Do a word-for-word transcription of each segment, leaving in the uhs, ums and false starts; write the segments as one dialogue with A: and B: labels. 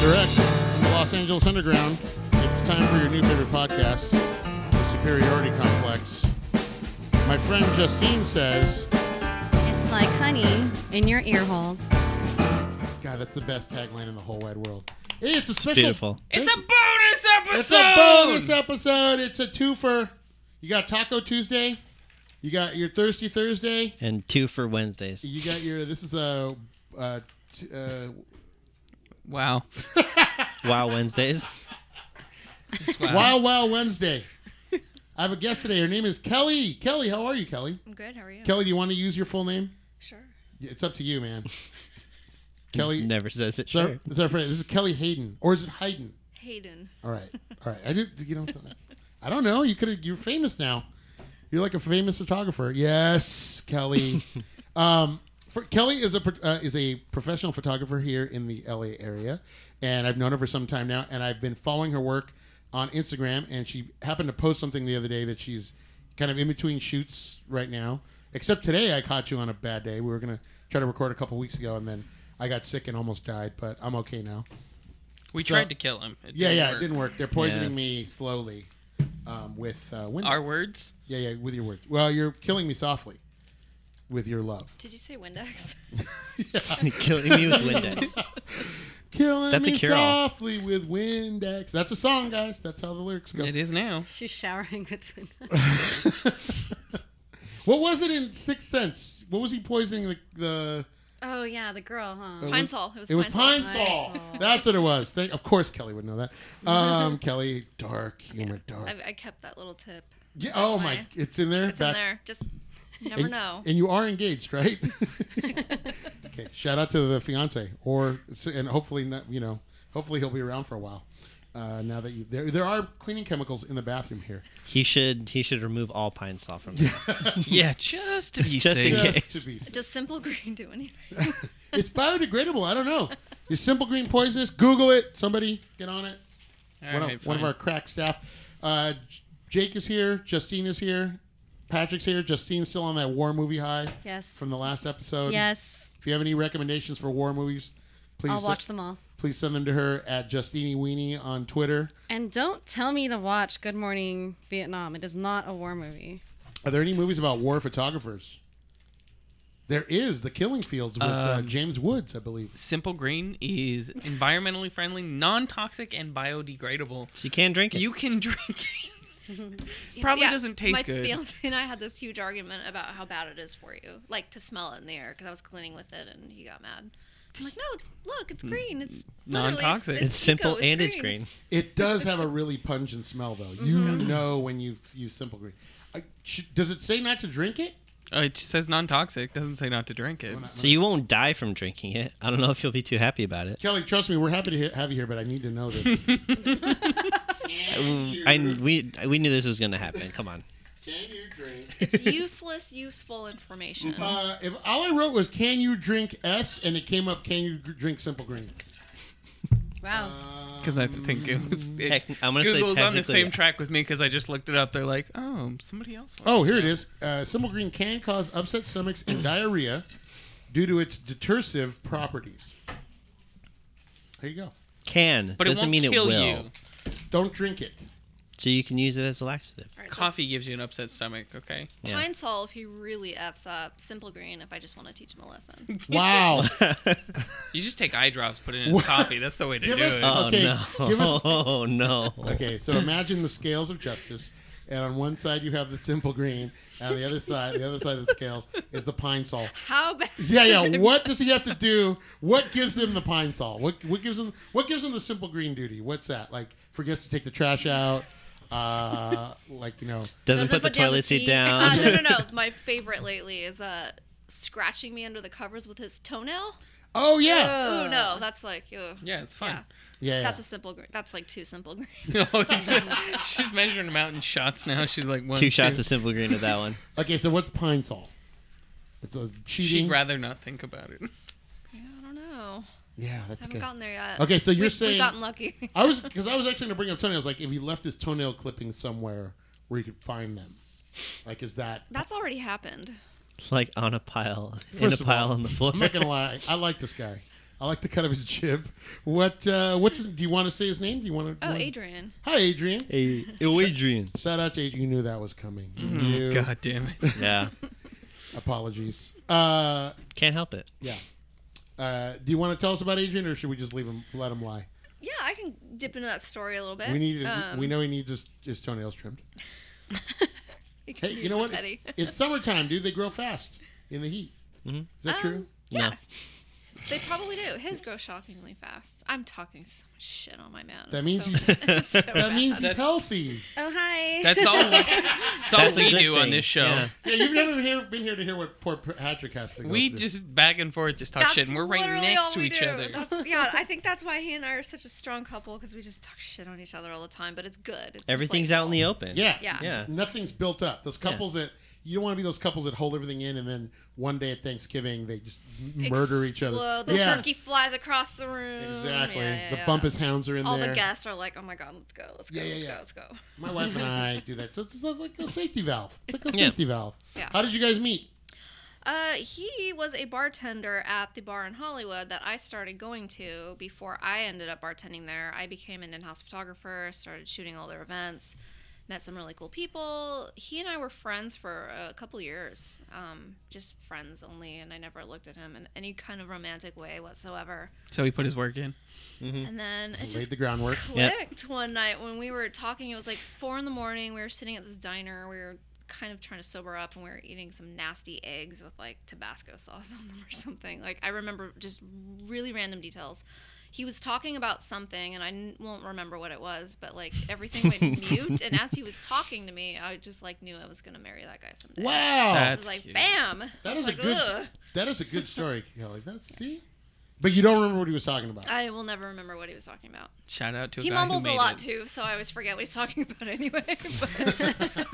A: Direct from the Los Angeles Underground. It's time for your new favorite podcast, The Superiority Complex. My friend Justine says...
B: It's like honey in your ear holes.
A: God, that's the best tagline in the whole wide world. Hey, it's a special...
C: It's beautiful.
D: It's a bonus episode!
A: It's a bonus episode! It's a twofer. You got Taco Tuesday. You got your Thirsty Thursday.
C: And two for Wednesdays.
A: You got your... This is a... Uh, t- uh,
D: Wow.
C: Wow Wednesdays.
D: Just wow.
A: Wild Wild Wednesday. I have a guest today. Her name is Kelly. Kelly, how are you, Kelly?
E: I'm good. How are you?
A: Kelly, do you want to use your full name?
E: Sure.
A: Yeah, it's up to you, man.
C: He
A: Kelly
C: just never says it.
A: Is our,
C: Sure.
A: is our friend, this is Kelly Hayden, or is it Hayden?
E: Hayden.
A: All right, all right. I did. You know, I don't know. You could. You're famous now. You're like a famous photographer. Yes, Kelly. um, for, Kelly is a uh, is a professional photographer here in the L A area, and I've known her for some time now, and I've been following her work on Instagram, and she happened to post something the other day that she's kind of in between shoots right now. Except today, I caught you on a bad day. We were gonna try to record a couple weeks ago, and then I got sick and almost died, but I'm okay now.
D: We
A: So-
D: tried to kill him. It
A: Yeah,
D: didn't
A: yeah,
D: work.
A: it didn't work. They're poisoning
C: Yeah.
A: me slowly um, with uh, Windex.
D: Our words?
A: Yeah, yeah, with your words. Well, you're killing me softly with your love.
E: Did you say Windex?
C: Killing me with Windex.
A: Killing
C: That's a
A: me
C: cure-all.
A: softly with Windex. That's a song, guys. That's how the lyrics go.
D: It is now.
B: She's showering with Windex.
A: What was it in Sixth Sense? What was he poisoning the... the
B: Oh, yeah, the girl, huh?
A: It
E: Pine
A: was-
E: Sol. It was,
A: it was
E: Pine
A: Pine
E: Sol.
A: Sol.
B: Pine Sol.
A: That's what it was. Thank, of course Kelly would know that. Um, Kelly, dark humor, dark.
E: I, I kept that little tip.
A: Yeah, oh,
E: Why?
A: my... It's in there?
E: It's in there. Just you never
A: and,
E: know.
A: And you are engaged, right? Okay. Shout out to the fiance, or and hopefully not. You know, hopefully he'll be around for a while. Uh, now that you there, there are cleaning chemicals in the bathroom here.
C: He should he should remove all pine sol from it.
D: Yeah, just to be
C: Just in
D: safe.
C: case.
A: Just to be safe.
E: Does Simple Green do anything?
A: It's biodegradable. I don't know. Is Simple Green poisonous? Google it. Somebody get on it.
D: All
A: one,
D: right,
A: of, one of
D: fine.
A: our crack staff. Uh, J- Jake is here. Justine is here. Patrick's here. Justine's still on that war movie high
B: Yes.
A: from the last episode.
B: Yes.
A: If you have any recommendations for war movies, please
B: I'll watch them all.
A: Please send them to her at Justine Weenie on Twitter.
B: And don't tell me to watch Good Morning Vietnam. It is not a war movie.
A: Are there any movies about war photographers? There is The Killing Fields with uh,
D: Um,
A: James Woods, I believe.
D: Simple Green is environmentally friendly, non-toxic, and biodegradable.
C: So you can drink it.
D: You can drink it. Probably
E: Yeah,
D: doesn't taste
E: my
D: good.
E: My fiance and I had this huge argument about how bad it is for you, like to smell it in the air, because I was cleaning with it and he got mad. I'm like, no, it's look, it's green. It's literally-
D: Non-toxic.
E: It's,
C: It's simple
E: eco,
C: and it's green.
A: It does have a really pungent smell, though. You know when you use Simple Green. I, sh- does it say not to drink it?
D: Uh, it says non-toxic. Doesn't say not to drink it.
C: So you won't die from drinking it. I don't know if you'll be too happy about it.
A: Kelly, trust me, we're happy to he- have you here, but I need to know this.
C: I we we knew this was gonna happen. Come on.
A: Can you drink?
E: It's useless, useful information.
A: Uh, if all I wrote was "Can you drink S" and it came up "Can you gr- drink Simple Green"?
B: Wow.
D: Because I think it was. It,
C: Tec- I'm gonna say
D: Google's on the
C: technically,
D: same
C: yeah.
D: track with me because I just looked it up. They're like, oh, somebody else. wants
A: Oh,
D: to
A: here it
D: know.
A: is. Uh, Simple Green can cause upset stomachs and diarrhea due to its detersive properties. There you go.
C: Can
D: But it
C: doesn't
D: won't
C: mean
D: kill
C: it will.
D: you.
A: Don't drink it.
C: So you can use it as a laxative.
E: All right, so
D: Coffee gives you an upset stomach. Okay.
C: Yeah.
E: Pine Sol if he really F's up. Simple Green if I just want to teach him a lesson.
A: Wow.
D: You just take eye drops, put it in his coffee. That's the way to
A: Give
D: do
A: us-
D: it.
C: Oh
A: Okay,
C: no!
A: give us-
C: Oh no!
A: Okay, so imagine the scales of justice, and on one side you have the Simple Green, and on the other side, the other side of the scales is the Pine Sol.
E: How bad?
A: Yeah, yeah. What does he have to do? What gives him the Pine Sol? What what gives him what gives him the Simple Green duty? What's that? Like forgets to take the trash out. Uh, like you know.
C: Doesn't
E: Doesn't
C: put the
E: put down the
C: toilet seat
E: seat.
C: down.
E: Uh, no, no, no. My favorite lately is uh, scratching me under the covers with his toenail.
A: Oh yeah.
E: Oh no, that's like, ugh.
D: Yeah, it's fun.
E: Yeah.
A: Yeah. yeah.
E: That's a simple green. That's like two simple green.
D: No, it's she's measuring them out in shots now. She's like one,
C: Two shots
D: two.
C: of Simple Green with that one.
A: Okay, so what's Pine Sol? It's a cheating.
D: She'd rather not think about it.
E: Yeah, I don't know.
A: Yeah, that's
E: Haven't
A: good.
E: gotten there yet.
A: Okay, so you're
E: We've,
A: saying
E: we've gotten lucky.
A: I was because I was actually gonna bring up toenails. Like if he left his toenail clippings somewhere where you could find them, like is that?
E: That's already happened.
C: Like on a pile, in
A: First
C: a
A: of
C: pile
A: all,
C: on the floor.
A: I'm not gonna lie. I like this guy. I I like the cut of his jib. What? Uh, what's? His, do you want to say his name? Do you want to?
E: Oh, Adrian.
A: Hi, Adrian.
C: Hey, yo, Adrian.
A: Shout out to Adrian. You knew that was coming. You
D: Mm,
A: knew.
D: God damn it.
C: Yeah,
A: Apologies. Uh,
C: can't help it.
A: yeah. Uh, do you want to tell us about Adrian, or should we just leave him? Let him lie.
E: Yeah, I can dip into that story a little bit.
A: We need.
E: Um,
A: we know he needs his, his toenails trimmed.
E: he could
A: Hey, you
E: use
A: know
E: a
A: what? It's,
E: petty.
A: it's summertime, dude. They grow fast in the heat.
C: Mhm.
A: Is that true?
E: Um, Yeah.
C: No.
E: They probably do. His grows shockingly fast. I'm talking so much shit on my man.
A: That
E: It's
A: means
E: so
A: he's-
E: bad. It's so
A: That
E: bad.
A: means he's
D: That's-
A: healthy.
B: Oh, hi.
D: That's all. That's all
C: That's a
D: we
C: good
D: do on
C: thing.
D: this show.
C: Yeah.
A: Yeah, you've never been here, been here to hear what poor Patrick has to go
D: We
A: through.
D: just back and forth, just talk
E: That's
D: shit, and we're right
E: literally
D: next
E: all
D: to
E: we
D: each
E: do.
D: other.
E: That's, yeah, I think that's why he and I are such a strong couple because we just talk shit on each other all the time. But it's good. It's
C: Everything's out in the open.
A: Yeah.
E: Yeah.
C: Yeah.
A: Nothing's built up. Those couples that you don't want to be those couples that hold everything in and then one day at Thanksgiving they just m- murder each other.
E: Explode. The
A: yeah.
E: turkey flies across the room.
A: Exactly.
E: Yeah, yeah,
A: the
E: yeah.
A: bumpus hounds are in
E: All
A: there.
E: the guests are like, "Oh my god, let's go, let's go,
A: Yeah, yeah,
E: let's
A: yeah.
E: go, let's go."
A: My wife and I do that. So it's like a safety valve. It's like a
C: Yeah.
A: safety valve.
E: Yeah.
A: How did you guys meet?
E: Uh, he was a bartender at the bar in Hollywood that I started going to before I ended up bartending there. I became an in-house photographer, started shooting all their events, met some really cool people. He and I were friends for a couple years, um, just friends only, and I never looked at him in any kind of romantic way whatsoever.
D: So he put his work in.
C: Mhm.
E: And then it
A: Laid
E: just
A: the groundwork.
E: clicked one night when we were talking. It was like four in the morning. We were sitting at this diner. We were kind of trying to sober up, and we were eating some nasty eggs with like Tabasco sauce on them or something. Like I remember just really random details. He was talking about something, and I n- won't remember what it was, but like everything went mute. And as he was talking to me, I just like knew I was gonna marry that guy someday.
A: Wow.
E: I
D: That's
E: was like,
D: cute.
E: bam.
A: that
E: I
A: is
E: was
A: a
E: like,
A: good s-
E: "Ugh."
A: that is a good story, Kelly. That's see? But you don't remember what he was talking about.
E: I will never remember what he was talking about.
D: Shout out to a
E: He
D: guy
E: mumbles
D: who made
E: a lot
D: it.
E: too, so I always forget what he's talking about anyway. But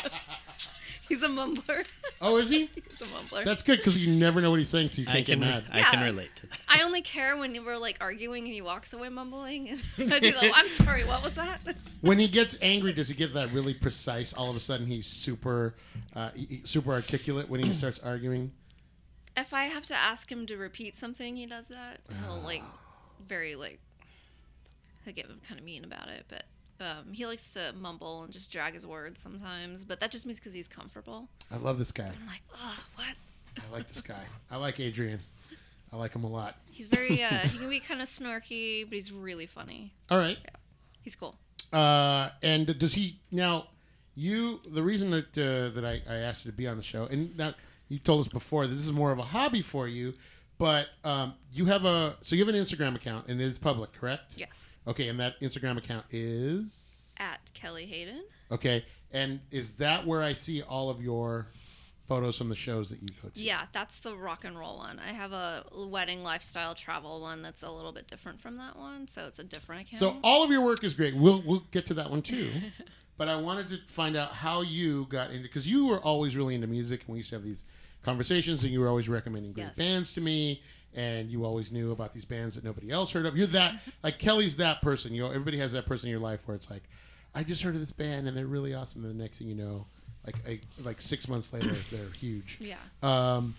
E: he's a mumbler.
A: Oh, is he?
E: He's a mumbler.
A: That's good because you never know what he's saying, so you can't
C: I
A: get
C: can
A: mad.
C: I can
E: Yeah.
C: relate to that.
E: I only care when we're like arguing and he walks away mumbling, and I do that. I'm sorry, what was that?
A: When he gets angry, does he get that really precise? All of a sudden, he's super, uh, he- he- super articulate when he starts arguing.
E: If I have to ask him to repeat something, he does that. He'll like very like he'll get kind of mean about it, but um, he likes to mumble and just drag his words sometimes. But that just means because he's comfortable.
A: I love this guy.
E: I'm like, oh, what?
A: I like this guy. I like Adrian. I like him a lot.
E: He's very uh, he can be kind of snarky, but he's really funny.
A: All right.
E: He's cool.
A: Uh, and does he now? You the reason that uh, that I, I asked you to be on the show, and now you told us before that this is more of a hobby for you, but um, you have a so you have an Instagram account and it is public, correct?
E: Yes.
A: Okay, and that Instagram account is
E: At Kelly Hayden.
A: okay, and is that where I see all of your photos from the shows that you go to?
E: Yeah, that's the rock and roll one. I have a wedding lifestyle travel one that's a little bit different from that one, so it's a different account.
A: So all of your work is great. We'll we'll get to that one too. But I wanted to find out how you got into because you were always really into music, and we used to have these conversations, and you were always recommending great
E: Yes.
A: bands to me, and you always knew about these bands that nobody else heard of. You're that like Kelly's that person. You know, everybody has that person in your life where it's like, I just heard of this band, and they're really awesome. And the next thing you know, like a, like six months later, they're huge.
E: yeah.
A: Um,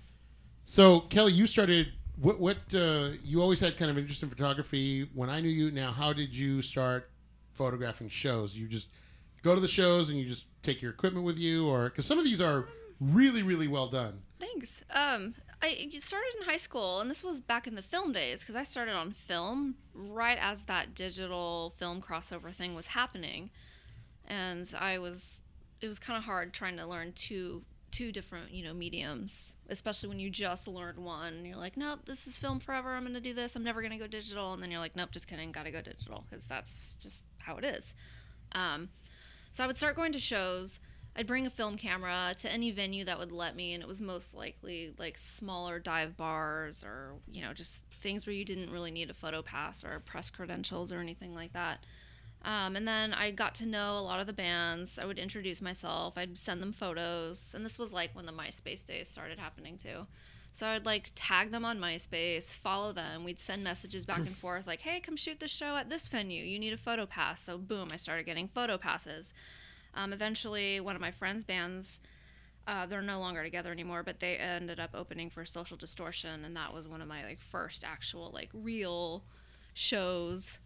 A: so Kelly, you started. What what uh, you always had kind of interest in photography. When I knew you, now how did you start photographing shows? You just go to the shows and you just take your equipment with you, or because some of these are really really well done.
E: Thanks. Um, I started in high school, and this was back in the film days because I started on film right as that digital film crossover thing was happening, and I was it was kind of hard trying to learn two two different you know mediums, especially when you just learned one. And you're like, nope, this is film forever. I'm gonna do this. I'm never gonna go digital. And then you're like, nope, just kidding. Gotta go digital because that's just how it is. Um, so I would start going to shows. I'd bring a film camera to any venue that would let me, and it was most likely like smaller dive bars or, you know, just things where you didn't really need a photo pass or press credentials or anything like that. Um, and then I got to know a lot of the bands. I would introduce myself. I'd send them photos. And this was like when the MySpace days started happening too. So I'd like tag them on MySpace, follow them. We'd send messages back and forth like, hey, come shoot the show at this venue. You need a photo pass. So boom, I started getting photo passes. Um, eventually, one of my friend's bands Uh, they're no longer together anymore, but they ended up opening for Social Distortion, and that was one of my like first actual like real shows.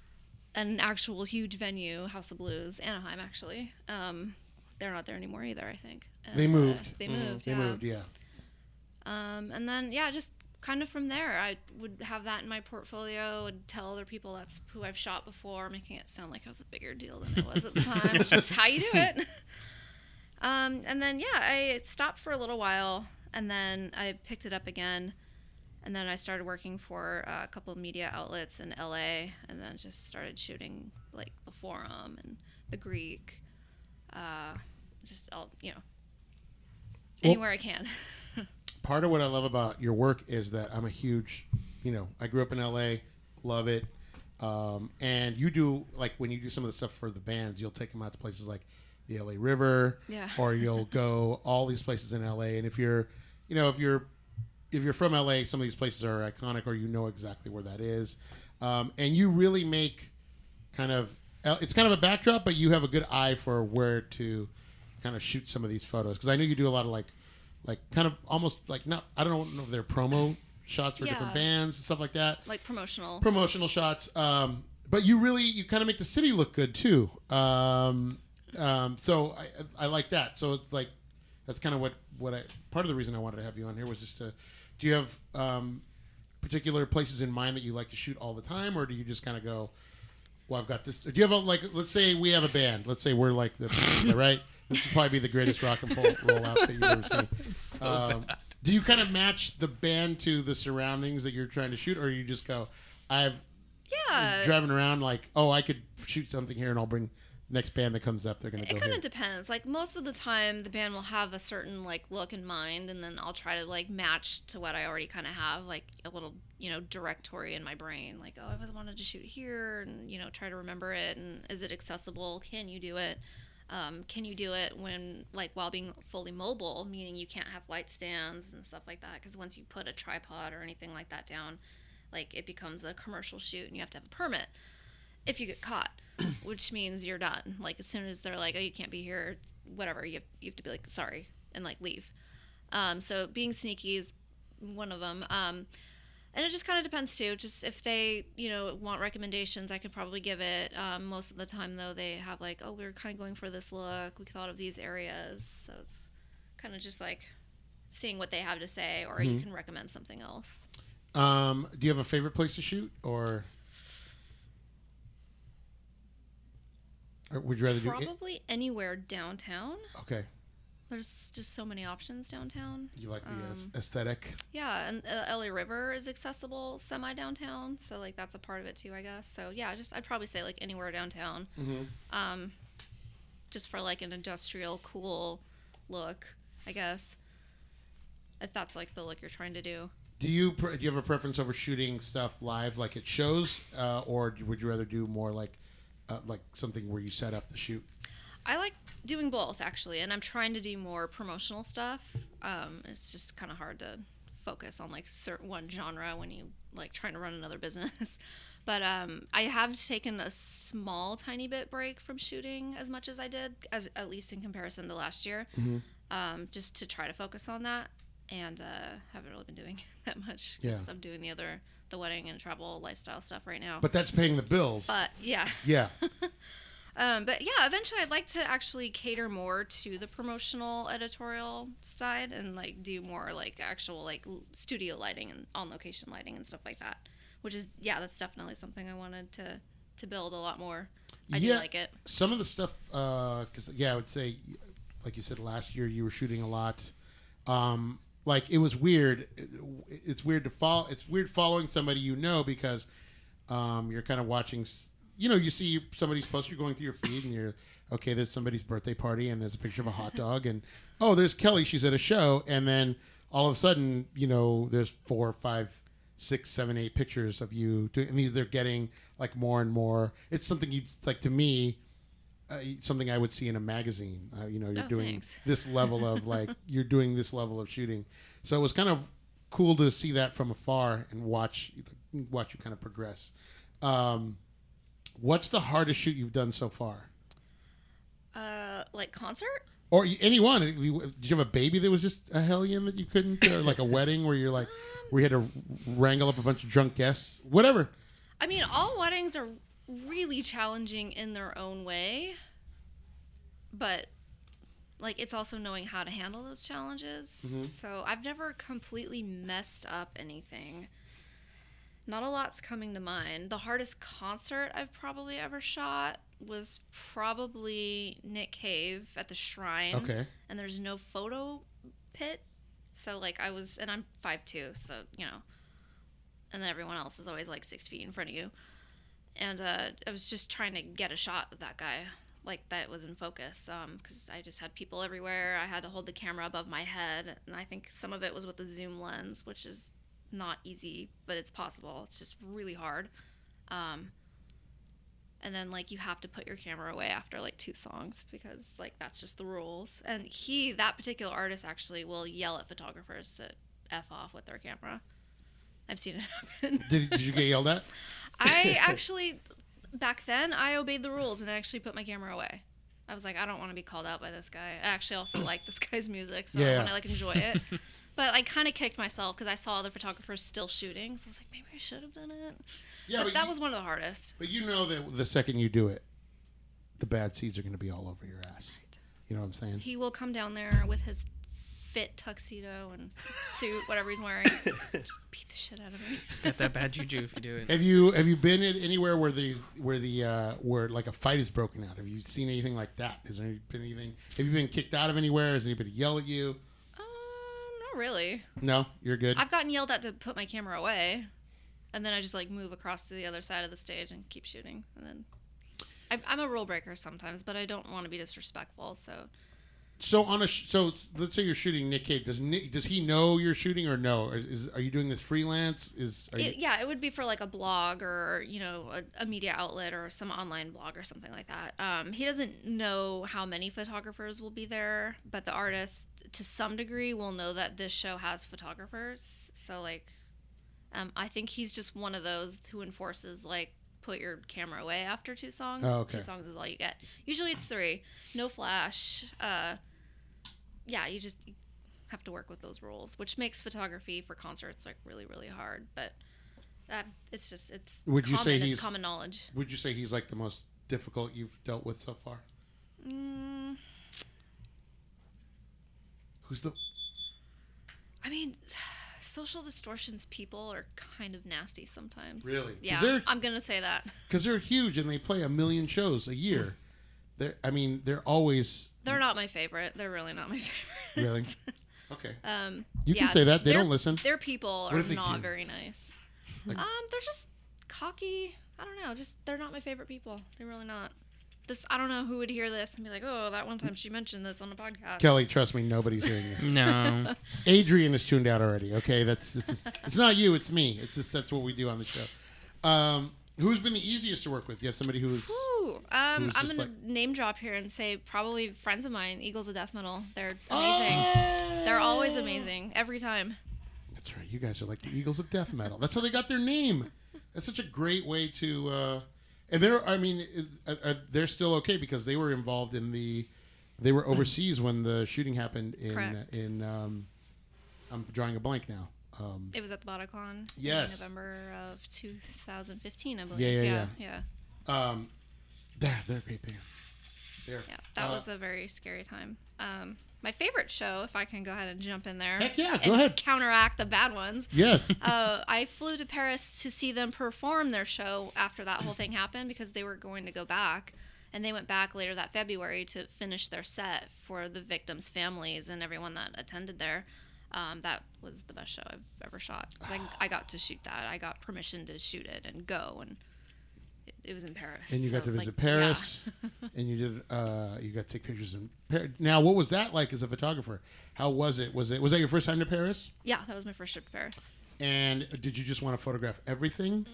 E: An actual huge venue, House of Blues, Anaheim actually. Um, they're not there anymore either, I think. And,
A: They moved.
E: Uh, they
C: Mm.
E: moved.
A: They
E: yeah.
A: moved, yeah.
E: Um, and then yeah, just kind of from there, I would have that in my portfolio and tell other people that's who I've shot before, making it sound like I was a bigger deal than I was at the time, which is how you do it. Um, and then yeah, I stopped for a little while, and then I picked it up again, and then I started working for uh, a couple of media outlets in L A, and then just started shooting like the Forum and the Greek, uh, just all you know,
A: Well-
E: anywhere I can.
A: Part of what I love about your work is that I'm a huge, you know, I grew up in L A, love it. Um, and you do, like, when you do some of the stuff for the bands, you'll take them out to places like the L A River,
E: Yeah.
A: or you'll go all these places in L A. And if you're, you know, if you're, if you're from L A, some of these places are iconic, or you know exactly where that is. Um, and you really make kind of, it's kind of a backdrop, but you have a good eye for where to kind of shoot some of these photos. Because I know you do a lot of like, like kind of almost like not, I don't know if they're promo shots for different
E: Yeah.
A: bands and stuff like that.
E: Like promotional.
A: Promotional shots. Um, but you really, you kind of make the city look good too. Um, um, so I, I like that. So it's like, that's kind of what, what I, part of the reason I wanted to have you on here was just to, do you have um, particular places in mind that you like to shoot all the time, or do you just kind of go, well, I've got this. Do you have a, like, let's say we have a band. Let's say we're like the, right? This would probably be the greatest rock and roll rollout that you've ever seen.
C: So
A: Um,
C: bad.
A: do you kind of match the band to the surroundings that you're trying to shoot, or you just go, I've
E: Yeah.
A: driving around like, oh, I could shoot something here, and I'll bring next band that comes up. They're gonna
E: It
A: go
E: kind
A: here.
E: of depends. Like most of the time, the band will have a certain like look in mind, and then I'll try to like match to what I already kind of have, like a little you know directory in my brain. Like, oh, I always wanted to shoot here, and you know try to remember it. And is it accessible? Can you do it? Um, can you do it when like while being fully mobile, meaning you can't have light stands and stuff like that? Because once you put a tripod or anything like that down, like it becomes a commercial shoot, and you have to have a permit if you get caught, which means you're done. Like as soon as they're like, oh, you can't be here, whatever, you have, you have to be like, sorry, and like leave. Um, so being sneaky is one of them. Um, and it just kind of depends too. Just if they, you know, want recommendations, I could probably give it. Um, most of the time though, they have like, oh, we we're kind of going for this look. We thought of these areas. So it's kind of just like seeing what they have to say, or you
A: Mhm.
E: can recommend something else.
A: Um, do you have a favorite place to shoot, or, or would you rather do it?
E: Probably anywhere downtown.
A: Okay,
E: There's just so many options downtown.
A: you like the
E: Um,
A: aes- aesthetic.
E: Yeah, and uh, L A River is accessible semi downtown, so like that's a part of it too, I guess. So yeah, just I'd probably say like anywhere downtown,
A: Mm-hmm.
E: um, just for like an industrial cool look, I guess. If that's like the look you're trying to do.
A: Do you pre- do you have a preference over shooting stuff live, like at shows, uh, or would you rather do more like uh, like something where you set up the shoot?
E: I like doing both actually, and I'm trying to do more promotional stuff. Um, it's just kind of hard to focus on like certain one genre when you like trying to run another business. But um, I have taken a small, tiny bit break from shooting as much as I did, as at least in comparison to last year,
A: Mhm.
E: um, just to try to focus on that. And uh, haven't really been doing that much
A: Yeah.
E: because I'm doing the other, the wedding and travel lifestyle stuff right now.
A: But that's paying the bills.
E: But yeah.
A: yeah.
E: Um, but yeah, eventually I'd like to actually cater more to the promotional editorial side and like do more like actual like l- studio lighting and on location lighting and stuff like that. Which is yeah, that's definitely something I wanted to to build a lot more. I
A: Yeah.
E: do like it.
A: Some of the stuff, because yeah, I would say, like you said, last year you were shooting a lot. Um, like it was weird. It, it's weird to follow. It's weird following somebody you know because um, you're kind of watching. s- You know, you see somebody's post. You're going through your feed, and you're okay. There's somebody's birthday party, and there's a picture of a hot dog, and oh, there's Kelly. She's at a show, and then all of a sudden, you know, there's four, five, six, seven, eight pictures of you doing. And these they're getting like more and more. It's something you'd like to me. Uh, something I would see in a magazine. Uh, you know, you're
E: Oh,
A: doing
E: thanks.
A: this level of like you're doing this level of shooting. So it was kind of cool to see that from afar and watch watch you kind of progress. Um, what's the hardest shoot you've done so far?
E: Uh, like concert?
A: Or y- anyone. Did you did you have a baby that was just a hellion that you couldn't, or like a wedding where you're like, where you had to wrangle up a bunch of drunk guests? Whatever.
E: I mean, all weddings are really challenging in their own way, but like it's also knowing how to handle those challenges.
A: Mhm.
E: So I've never completely messed up anything. Not a lot's coming to mind. The hardest concert I've probably ever shot was probably Nick Cave at the Shrine.
A: Okay.
E: And there's no photo pit. So like I was, and I'm five two, so you know, and then everyone else is always like six feet in front of you. And uh, I was just trying to get a shot of that guy, like that was in focus, because I just had people everywhere. I had to hold the camera above my head, and I think some of it was with the zoom lens, which is not easy, but it's possible. It's just really hard. Um, and then like you have to put your camera away after like two songs because like that's just the rules. And he, that particular artist, actually will yell at photographers to F off with their camera. I've seen it happen.
A: Did, did you get yelled at?
E: I actually, back then, I obeyed the rules and I actually put my camera away. I was like, I don't want to be called out by this guy. I actually also like this guy's music, so
A: Yeah.
E: I want to like enjoy it. But I kind of kicked myself because I saw other photographers still shooting, so I was like, maybe I should have done it.
A: Yeah,
E: but,
A: but
E: that
A: you-
E: was one of the hardest.
A: But you know that the second you do it, the bad seeds are going to be all over your ass. You know what I'm saying?
E: He will come down there with his fit tuxedo and suit, whatever he's wearing, just beat the shit out of me.
D: Got that bad juju if you do it.
A: Have you have you been in anywhere where these where the uh, where like a fight is broken out? Have you seen anything like that? Has there been anything? Have you been kicked out of anywhere? Has anybody yelled at you?
E: Um, not really.
A: No, you're good.
E: I've gotten yelled at to put my camera away, and then I just like move across to the other side of the stage and keep shooting. And then I, I'm a rule breaker sometimes, but I don't want to be disrespectful. So
A: So on a sh- so let's say you're shooting Nick Cave. Does Nick, does he know you're shooting or no? Or is are you doing this freelance? Is are you,
E: it, yeah, it would be for like a blog or you know a, a media outlet or some online blog or something like that. Um, he doesn't know how many photographers will be there, but the artist to some degree will know that this show has photographers. So like, um, I think he's just one of those who enforces like put your camera away after two songs.
A: Oh, okay.
E: Two songs is all you get. Usually it's three. No flash. Uh, yeah, you just have to work with those rules, which makes photography for concerts like really, really hard. But that it's just it's
A: Would you
E: common,
A: say
E: it's
A: he's-
E: common knowledge.
A: would you say he's like the most difficult you've dealt with so far?
E: Mm,
A: Who's the
E: I mean, social distortions people are kind of nasty sometimes.
A: Really? 'Cause
E: Yeah,
A: they're-
E: I'm gonna say that.
A: because they're huge and they play a million shows a year. They're I mean they're always
E: They're not my favorite. They're really not my favorite.
A: really okay.
E: Um,
A: You can
E: yeah,
A: say that. They
E: their-
A: don't listen.
E: Their people
A: What
E: are
A: if they
E: not
A: do?
E: very nice.
A: Like-
E: um, they're just cocky. I don't know. Just they're not my favorite people. They're really not. This I don't know who would hear this and be like, oh, that one time she mentioned this on the podcast.
A: Kelly, trust me, nobody's hearing this.
D: No.
A: Adrian is tuned out already. Okay, that's this is, it's not you, it's me. It's just that's what we do on the show. Um, who's been the easiest to work with? Do you have somebody who's
E: Ooh, um,
A: Who's
E: I'm
A: just
E: gonna
A: like-
E: name drop here and say probably friends of mine, Eagles of Death Metal. They're amazing.
A: Oh!
E: They're always amazing every time.
A: That's right. You guys are like the Eagles of Death Metal. That's how they got their name. That's such a great way to. Uh, and they're, I mean, uh, uh, they're still okay because they were involved in the. They were overseas when the shooting happened in
E: Correct.
A: in. Um, I'm drawing a blank now. Um,
E: It was at the Bataclan
A: Yes.
E: in November of two thousand fifteen, I believe.
A: Yeah, yeah,
E: yeah.
A: yeah.
E: yeah.
A: um, they're they're a great band. They're,
E: Yeah, that
A: uh,
E: was a very scary time. Um, my favorite show, if I can go ahead and jump in there.
A: Heck yeah,
E: and
A: go ahead.
E: Counteract the bad ones.
A: Yes.
E: uh, I flew to Paris to see them perform their show after that whole thing happened because they were going to go back. And they went back later that February to finish their set for the victims' families and everyone that attended there. Um, that was the best show I've ever shot. 'Cause I, I got to shoot that. I got permission to shoot it and go. And it, it was in Paris.
A: And you got
E: so,
A: to visit
E: like,
A: Paris,
E: yeah.
A: and you did. Uh, you got to take pictures in Paris. Now, what was that like as a photographer? How was it? Was it was that your first time to Paris?
E: Yeah, that was my first trip to Paris.
A: And did you just want to photograph everything?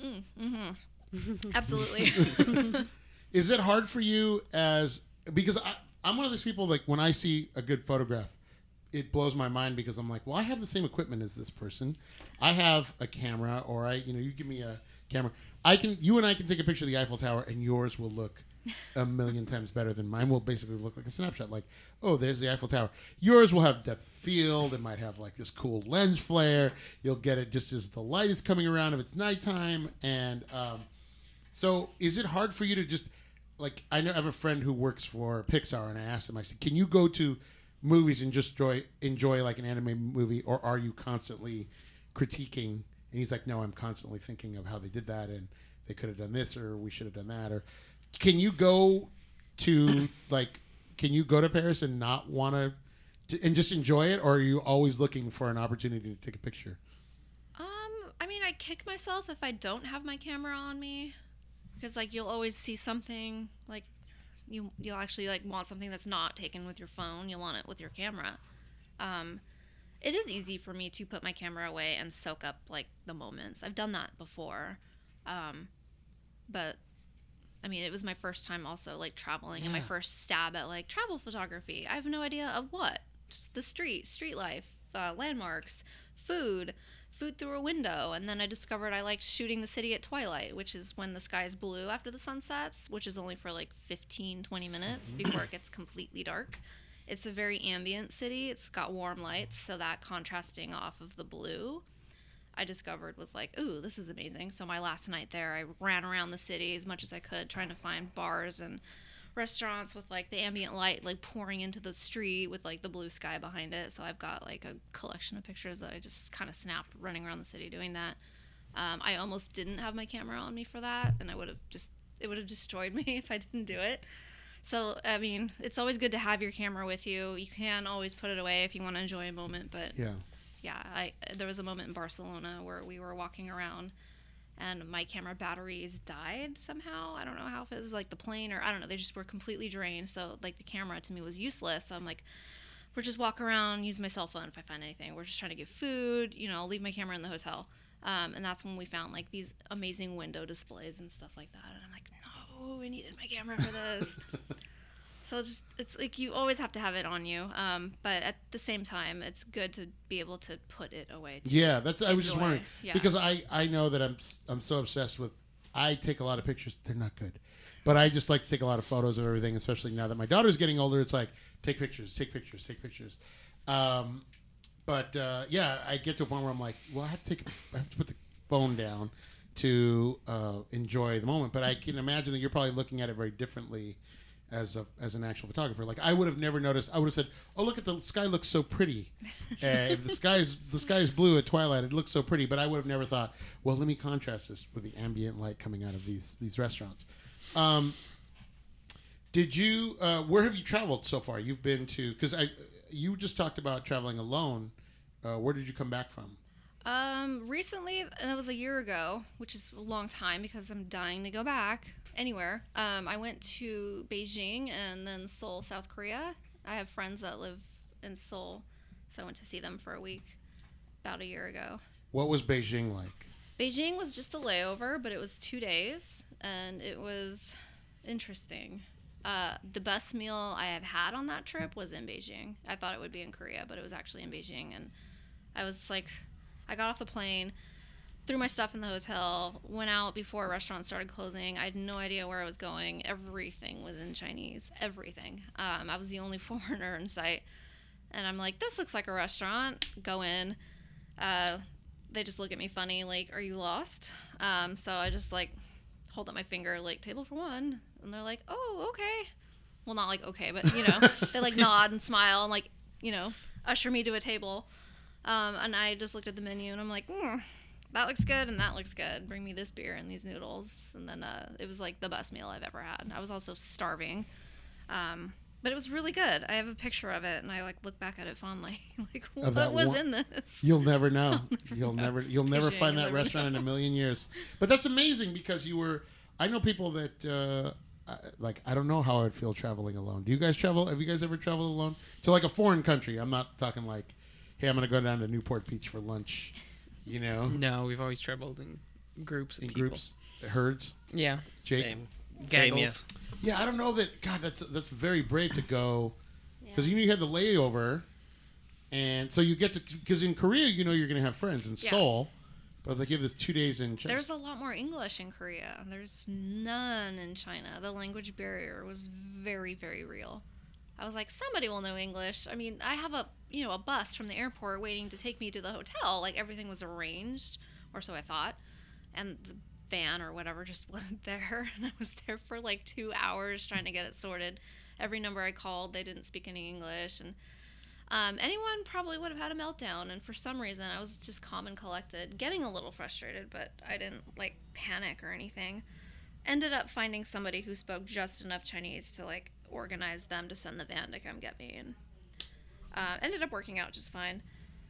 E: Absolutely.
A: Is it hard for you as because I, I'm one of those people like when I see a good photograph, it blows my mind because I'm like, well, I have the same equipment as this person. I have a camera, or I, you know, you give me a camera. I can, you and I can take a picture of the Eiffel Tower, and yours will look a million times better than mine. Will basically look like a snapshot. Like, oh, there's the Eiffel Tower. Yours will have depth of field. It might have like this cool lens flare. You'll get it just as the light is coming around if it's nighttime. And um, so, is it hard for you to just like? I know I have a friend who works for Pixar, and I asked him. I said, "Can you go to movies and just enjoy enjoy like an anime movie, or are you constantly critiquing?" And he's like, "No, I'm constantly thinking of how they did that, and they could have done this, or we should have done that." Or can you go to like, can you go to Paris and not want to, and just enjoy it, or are you always looking for an opportunity to take a picture?
E: Um, I mean, I kick myself if I don't have my camera on me, because like you'll always see something like you you'll actually like want something that's not taken with your phone. You'll want it with your camera. Um, it is easy for me to put my camera away and soak up like the moments. I've done that before, um, but I mean, it was my first time also like traveling, and my
A: Yeah.
E: first stab at like travel photography. I have no idea of what, just the street, street life, uh, landmarks, food, food through a window. And then I discovered I liked shooting the city at twilight, which is when the sky is blue after the sun sets, which is only for like fifteen, twenty minutes before it gets completely dark. It's a very ambient city. It's got warm lights, so that contrasting off of the blue, I discovered was like, ooh, this is amazing. So my last night there, I ran around the city as much as I could, trying to find bars and restaurants with like the ambient light like pouring into the street with like the blue sky behind it. So I've got like a collection of pictures that I just kind of snapped running around the city doing that. Um, I almost didn't have my camera on me for that, and I would have just, it would have destroyed me if I didn't do it. So, I mean, it's always good to have your camera with you. You can always put it away if you want to enjoy a moment, but
A: Yeah.
E: yeah, I there was a moment in Barcelona where we were walking around and my camera batteries died somehow. I don't know how, if it was like the plane or I don't know. They just were completely drained. So like the camera to me was useless. So I'm like, we're just walk around, use my cell phone if I find anything. We're just trying to get food, you know, I'll leave my camera in the hotel. Um, and that's when we found like these amazing window displays and stuff like that. And I'm like, no, I needed my camera for this. So it's just, it's like you always have to have it on you, um, but at the same time, it's good to be able to put it away. To
A: Yeah, that's. I was just
E: enjoy.
A: wondering
E: Yeah.
A: because I I know that I'm s- I'm so obsessed with. I take a lot of pictures. They're not good, but I just like to take a lot of photos of everything. Especially now that my daughter's getting older, it's like take pictures, take pictures, take pictures. Um, but uh, yeah, I get to a point where I'm like, well, I have to take, I have to put the phone down to uh, enjoy the moment. But I can imagine that you're probably looking at it very differently as a as an actual photographer. Like I would have never noticed. I would have said, "Oh, look at the sky looks so pretty." Uh, if the sky is the sky is blue at twilight, it looks so pretty. But I would have never thought, "Well, let me contrast this with the ambient light coming out of these these restaurants." Um, did you? Uh, where have you traveled so far? You've been to because I you just talked about traveling alone. Uh, where did you come back from?
E: Um, recently, and it was a year ago, which is a long time because I'm dying to go back anywhere. Um, I went to Beijing and then Seoul, South Korea. I have friends that live in Seoul, so I went to see them for a week about a year ago.
A: What was Beijing like?
E: Beijing was just a layover, but it was two days, and it was interesting. Uh, the best meal I have had on that trip was in Beijing. I thought it would be in Korea, but it was actually in Beijing, and I was like, I got off the plane, threw my stuff in the hotel, went out before restaurants started closing. I had no idea where I was going. Everything was in Chinese. Everything. Um, I was the only foreigner in sight. And I'm like, this looks like a restaurant. Go in. Uh, they just look at me funny, like, are you lost? Um, so I just, like, hold up my finger, like, table for one. And they're like, oh, okay. Well, not like, okay, but, you know, they, like, nod and smile and, like, you know, usher me to a table. Um, and I just looked at the menu and I'm like, hmm, that looks good and that looks good. Bring me this beer and these noodles. And then uh, it was like the best meal I've ever had. I was also starving. Um, but it was really good. I have a picture of it and I like look back at it fondly. Like,
A: Of
E: what
A: that
E: was
A: one-
E: in this?
A: You'll never know. You'll
E: know.
A: never.
E: It's
A: You'll never
E: Beijing,
A: find
E: you'll
A: that
E: never
A: restaurant in
E: know.
A: a million years. But that's amazing because you were. I know people that. Uh, uh, like I don't know how I'd feel traveling alone. Do you guys travel? Have you guys ever traveled alone to like a foreign country? I'm not talking like, hey, I'm gonna go down to Newport Beach for lunch. You know,
D: No, we've always traveled in groups of
A: in
D: people.
A: groups, herds.
D: Yeah.
A: Jake.
C: Same. Same, yeah.
D: Gaggles.
A: Yeah, I don't know that. God, that's that's very brave to go because you know you had the layover, and so you get to because in Korea you know you're gonna have friends in
E: Yeah.
A: Seoul, But I was like, you have this two days in China.
E: There's a lot more English in Korea. There's none in China. The language barrier was very, very real. I was like, somebody will know English. I mean, I have a you know a bus from the airport waiting to take me to the hotel. Like everything was arranged, or so I thought, and the van or whatever just wasn't there. And I was there for like two hours trying to get it sorted. Every number I called, they didn't speak any English, and Um, anyone probably would have had a meltdown, and for some reason I was just calm and collected, getting a little frustrated, but I didn't like panic or anything. Ended up finding somebody who spoke just enough Chinese to like organize them to send the van to come get me, and uh, ended up working out just fine.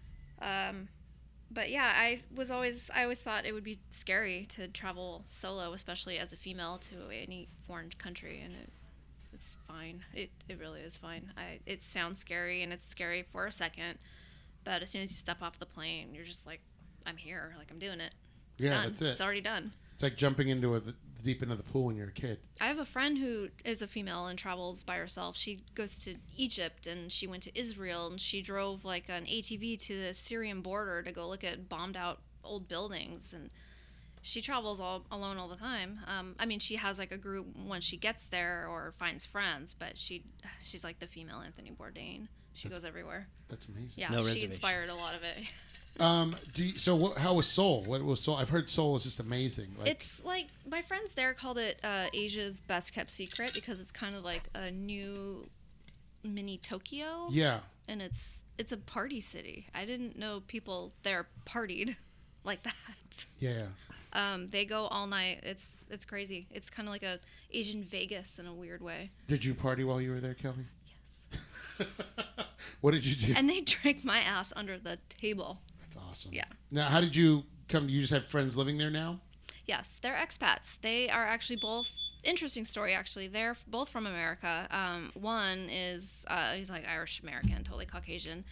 E: Um, but yeah, I was always I always thought it would be scary to travel solo, especially as a female, to any foreign country, and it. It's fine. It it really is fine. I it sounds scary, and it's scary for a second, but as soon as you step off the plane, you're just like, I'm here. Like I'm doing it. It's
A: Yeah,
E: done.
A: that's it.
E: It's already done.
A: It's like jumping into a, the deep into the pool when you're a kid.
E: I have a friend who is a female and travels by herself. She goes to Egypt, and she went to Israel, and she drove like an A T V to the Syrian border to go look at bombed out old buildings, and she travels all alone all the time. Um, I mean, she has like a group when she gets there or finds friends, but she she's like the female Anthony Bourdain. She
A: That's-
E: goes everywhere.
A: That's amazing.
E: Yeah,
C: No
E: she inspired a
C: reservations.
E: lot of it.
A: Um. Do you, so. What, how was Seoul? What was Seoul? I've heard Seoul is just amazing. Like,
E: It's like my friends there called it uh, Asia's best kept secret because it's kind of like a new mini Tokyo,
A: yeah.
E: and it's it's a party city. I didn't know people there partied like that.
A: Yeah.
E: Um, they go all night. It's it's crazy. It's kind of like a Asian Vegas in a weird way.
A: Did you party while you were there, Kelly?
E: Yes.
A: What did you do?
E: And they drank my ass under the table.
A: That's awesome.
E: Yeah.
A: Now, how did you come? You just have friends living there now?
E: Yes, they're expats. They are actually both. Interesting story, actually. They're both from America. Um, one is uh, he's like Irish American, totally Caucasian.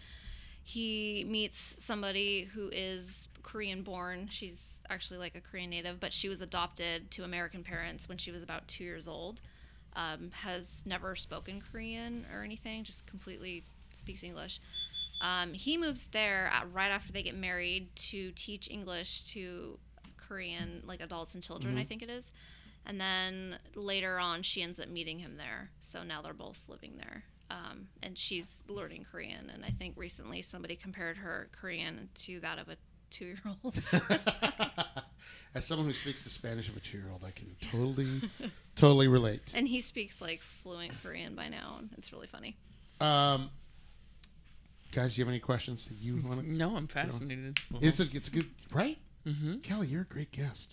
E: He meets somebody who is Korean born. She's actually like a Korean native, but she was adopted to American parents when she was about two years old. Um, has never spoken Korean or anything, just completely speaks English. Um, he moves there at, right after they get married to teach English to Korean like adults and children, I think it is. And then later on, she ends up meeting him there. So now they're both living there. Um, and she's learning Korean. And I think recently somebody compared her Korean to that of a two-year-old.
A: As someone who speaks the Spanish of a two-year-old, I can totally, totally relate.
E: And he speaks like fluent Korean by now. And it's really funny.
A: Um, guys, do you have any questions that you want to?
D: No, I'm fascinated.
A: It's a, it's a good, right?
D: Mm-hmm.
A: Kelly, you're a great guest.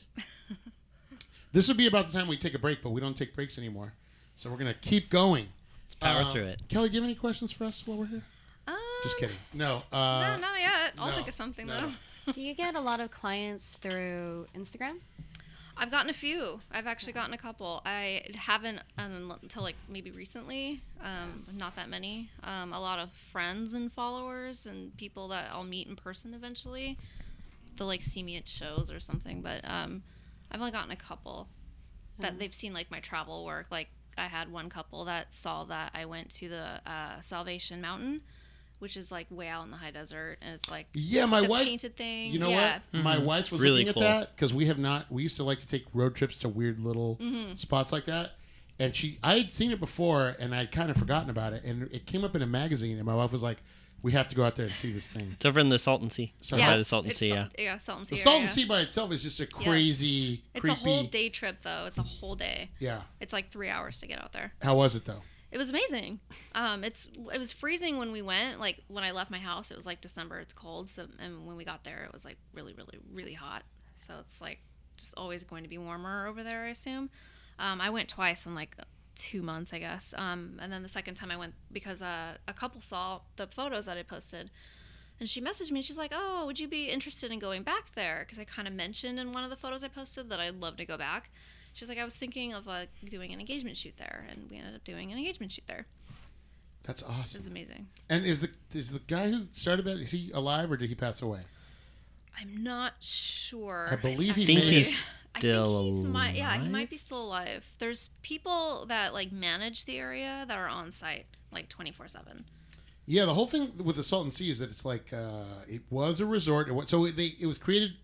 A: This would be about the time we take a break, but we don't take breaks anymore. So we're going to keep going.
C: Let's power
A: Uh,
C: through it.
A: Kelly, do you have any questions for us while we're here?
E: Um,
A: Just kidding. No.
E: No,
A: Uh,
E: not yet. I'll
A: no,
E: think of something,
A: no.
E: though.
B: Do you get a lot of clients through Instagram?
E: I've gotten a few. I've actually gotten a couple. I haven't um, until like maybe recently. Um, not that many. Um, a lot of friends and followers and people that I'll meet in person eventually. They'll like see me at shows or something. But um, I've only gotten a couple that
B: Mhm.
E: they've seen like my travel work. Like I had one couple that saw that I went to the uh, Salvation Mountain, which is like way out in the high desert, and it's like
A: yeah, my
E: the
A: wife.
E: painted thing.
A: You know
E: yeah.
A: what? My wife was
C: Really
A: looking
C: cool.
A: at that because we have not. We used to like to take road trips to weird little
E: Mm-hmm.
A: spots like that. And she, I had seen it before, and I'd kind of forgotten about it. And it came up in a magazine, and my wife was like, "We have to go out there and see this thing."
C: It's over in the Salton Sea.
A: So
C: By
A: how-
C: the Salton
E: it's
C: Sea, yeah.
E: Sal- yeah, Salton Sea.
A: The Salton
E: area.
A: Sea by itself is just a crazy,
E: It's
A: creepy.
E: a whole day trip, though. It's a whole day.
A: Yeah.
E: It's like three hours to get out there.
A: How was it though?
E: It was amazing. Um, it's it was freezing when we went. Like when I left my house, it was like December. It's cold. So and when we got there, it was like really, really, really hot. So it's like just always going to be warmer over there, I assume. Um, I went twice in like two months, I guess. Um, and then the second time I went because uh, a couple saw the photos that I posted. And she messaged me. She's like, "Oh, would you be interested in going back there?" Because I kind of mentioned in one of the photos I posted that I'd love to go back. She's like, "I was thinking of uh, doing an engagement shoot there," and we ended up doing an engagement shoot there.
A: That's
E: It
A: awesome.
E: was amazing.
A: And is the is the guy who started that, is he alive or did he pass away?
E: I'm not sure.
A: I believe he
C: I think
A: may-
C: he's
E: I
C: still
E: think he's mi- yeah, he
C: alive?
E: might be still alive. There's people that like manage the area that are on site like twenty-four seven.
A: Yeah, the whole thing with the Salton Sea is that it's like uh, it was a resort. It was, so they it was created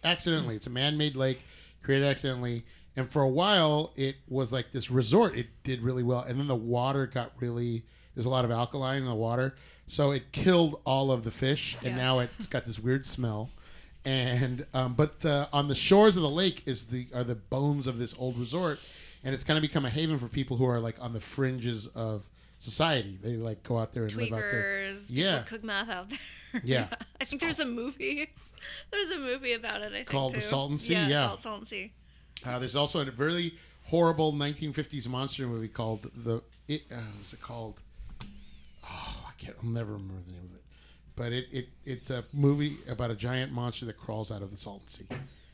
A: accidentally. It's a man-made lake created accidentally. And for a while, it was like this resort. It did really well. And then the water got really, there's a lot of alkaline in the water. So it killed all of the fish. And
E: Yes.
A: now it's got this weird smell. And, um, but the, on the shores of the lake is the, are the bones of this old resort. And it's kind of become a haven for people who are like on the fringes of society. They like go out there and live out there.
E: Tweakers.
A: Yeah.
E: People cook meth out there.
A: Yeah.
E: I think there's a movie. There's a movie about it, I think,
A: Called The
E: too.
A: Salton Sea,
E: Yeah,
A: yeah.
E: called Salton Sea.
A: Uh, there's also a very horrible nineteen fifties monster movie called the. It, uh, what's it called? Oh, I can't. I'll never remember the name of it. But it, it it's a movie about a giant monster that crawls out of the Salton Sea.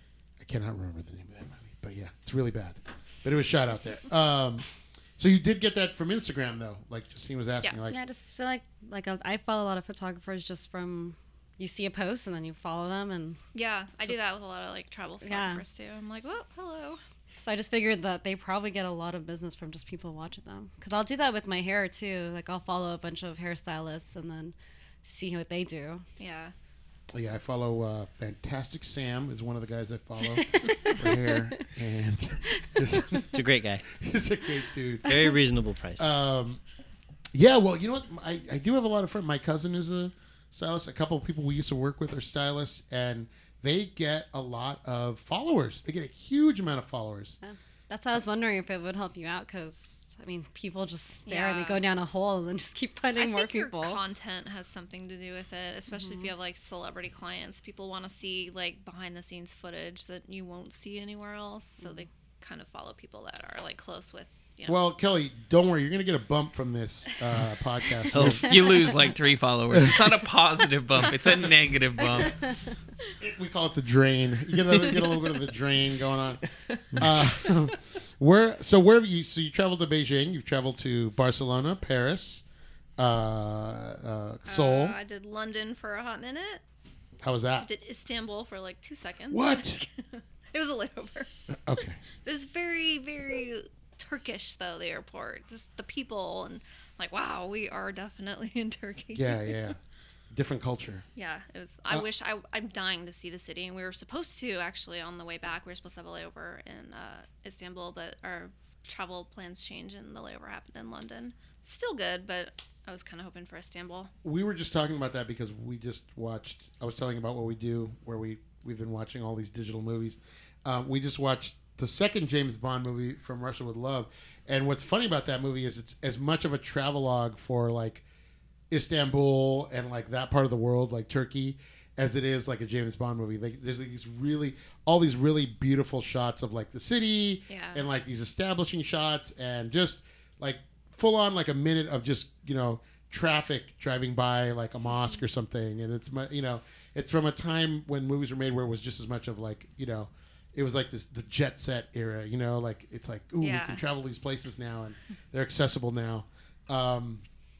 A: I cannot remember the name of that movie, but yeah, it's really bad. But it was shot out there. Um, so you did get that from Instagram though, like Justine was asking.
E: Yeah.
A: Like,
B: Yeah, I just feel like like uh, I follow a lot of photographers just from you see a post and then you follow them, and
E: Yeah, I do
B: Just-
E: that with a lot of like travel
B: Yeah.
E: photographers too. I'm like, well, hello.
B: so I just figured that they probably get a lot of business from just people watching them. Because I'll do that with my hair too. Like I'll follow a bunch of hairstylists and then see what they do.
E: Yeah.
A: yeah, I follow uh, Fantastic Sam is one of the guys I follow for hair, and just,
C: It's a great guy.
A: he's a great dude.
C: Very reasonable price.
A: Um, yeah, well, you know what? I, I do have a lot of friends. My cousin is a stylist. A couple of people we used to work with are stylists, and they get a lot of followers. They get a huge amount of followers.
B: Yeah. That's why I was wondering if it would help you out. Because I mean, people just stare and
E: Yeah.
B: they go down a hole and then just keep finding
E: I
B: more
E: think
B: people.
E: your content has something to do with it, especially
B: Mm-hmm.
E: if you have like celebrity clients. People want to see like behind the scenes footage that you won't see anywhere else, so they kind of follow people that are like close with. You know.
A: Well, Kelly, don't worry. You're going to get a bump from this uh, podcast.
C: Oh.
D: You lose like three followers. It's not a positive bump. It's a negative bump.
A: We call it the drain. You get a, get a little bit of the drain going on. Uh, where so where have you? So you traveled to Beijing. You've traveled to Barcelona, Paris, uh, uh, Seoul.
E: Uh, I did London for a hot minute.
A: How was that?
E: Did Istanbul for like two seconds.
A: What?
E: It was a layover.
A: Okay.
E: It was very, very Turkish though. The airport, just the people, and like, wow, we are definitely in Turkey.
A: Yeah, yeah. Different culture.
E: Yeah, it was. I
A: Uh,
E: wish I. I'm dying to see the city, and we were supposed to actually on the way back. We were supposed to have a layover in uh, Istanbul, but our travel plans changed, and the layover happened in London. Still good, but I was kind of hoping for Istanbul.
A: We were just talking about that because we just watched. I was telling about what we do, where we we've been watching all these digital movies. Um, we just watched the second James Bond movie, From Russia with Love, and what's funny about that movie is it's as much of a travelogue for like Istanbul and like that part of the world, like Turkey, as it is like a James Bond movie. Like there's like these really, all these really beautiful shots of like the city,
E: Yeah.
A: and like these establishing shots, and just like full on like a minute of just you know traffic driving by like a mosque or something, and it's mu- you know it's from a time when movies were made where it was just as much of like you know it was like this the jet set era, you know, like it's like ooh
E: Yeah.
A: we can travel these places now and they're accessible now. Um,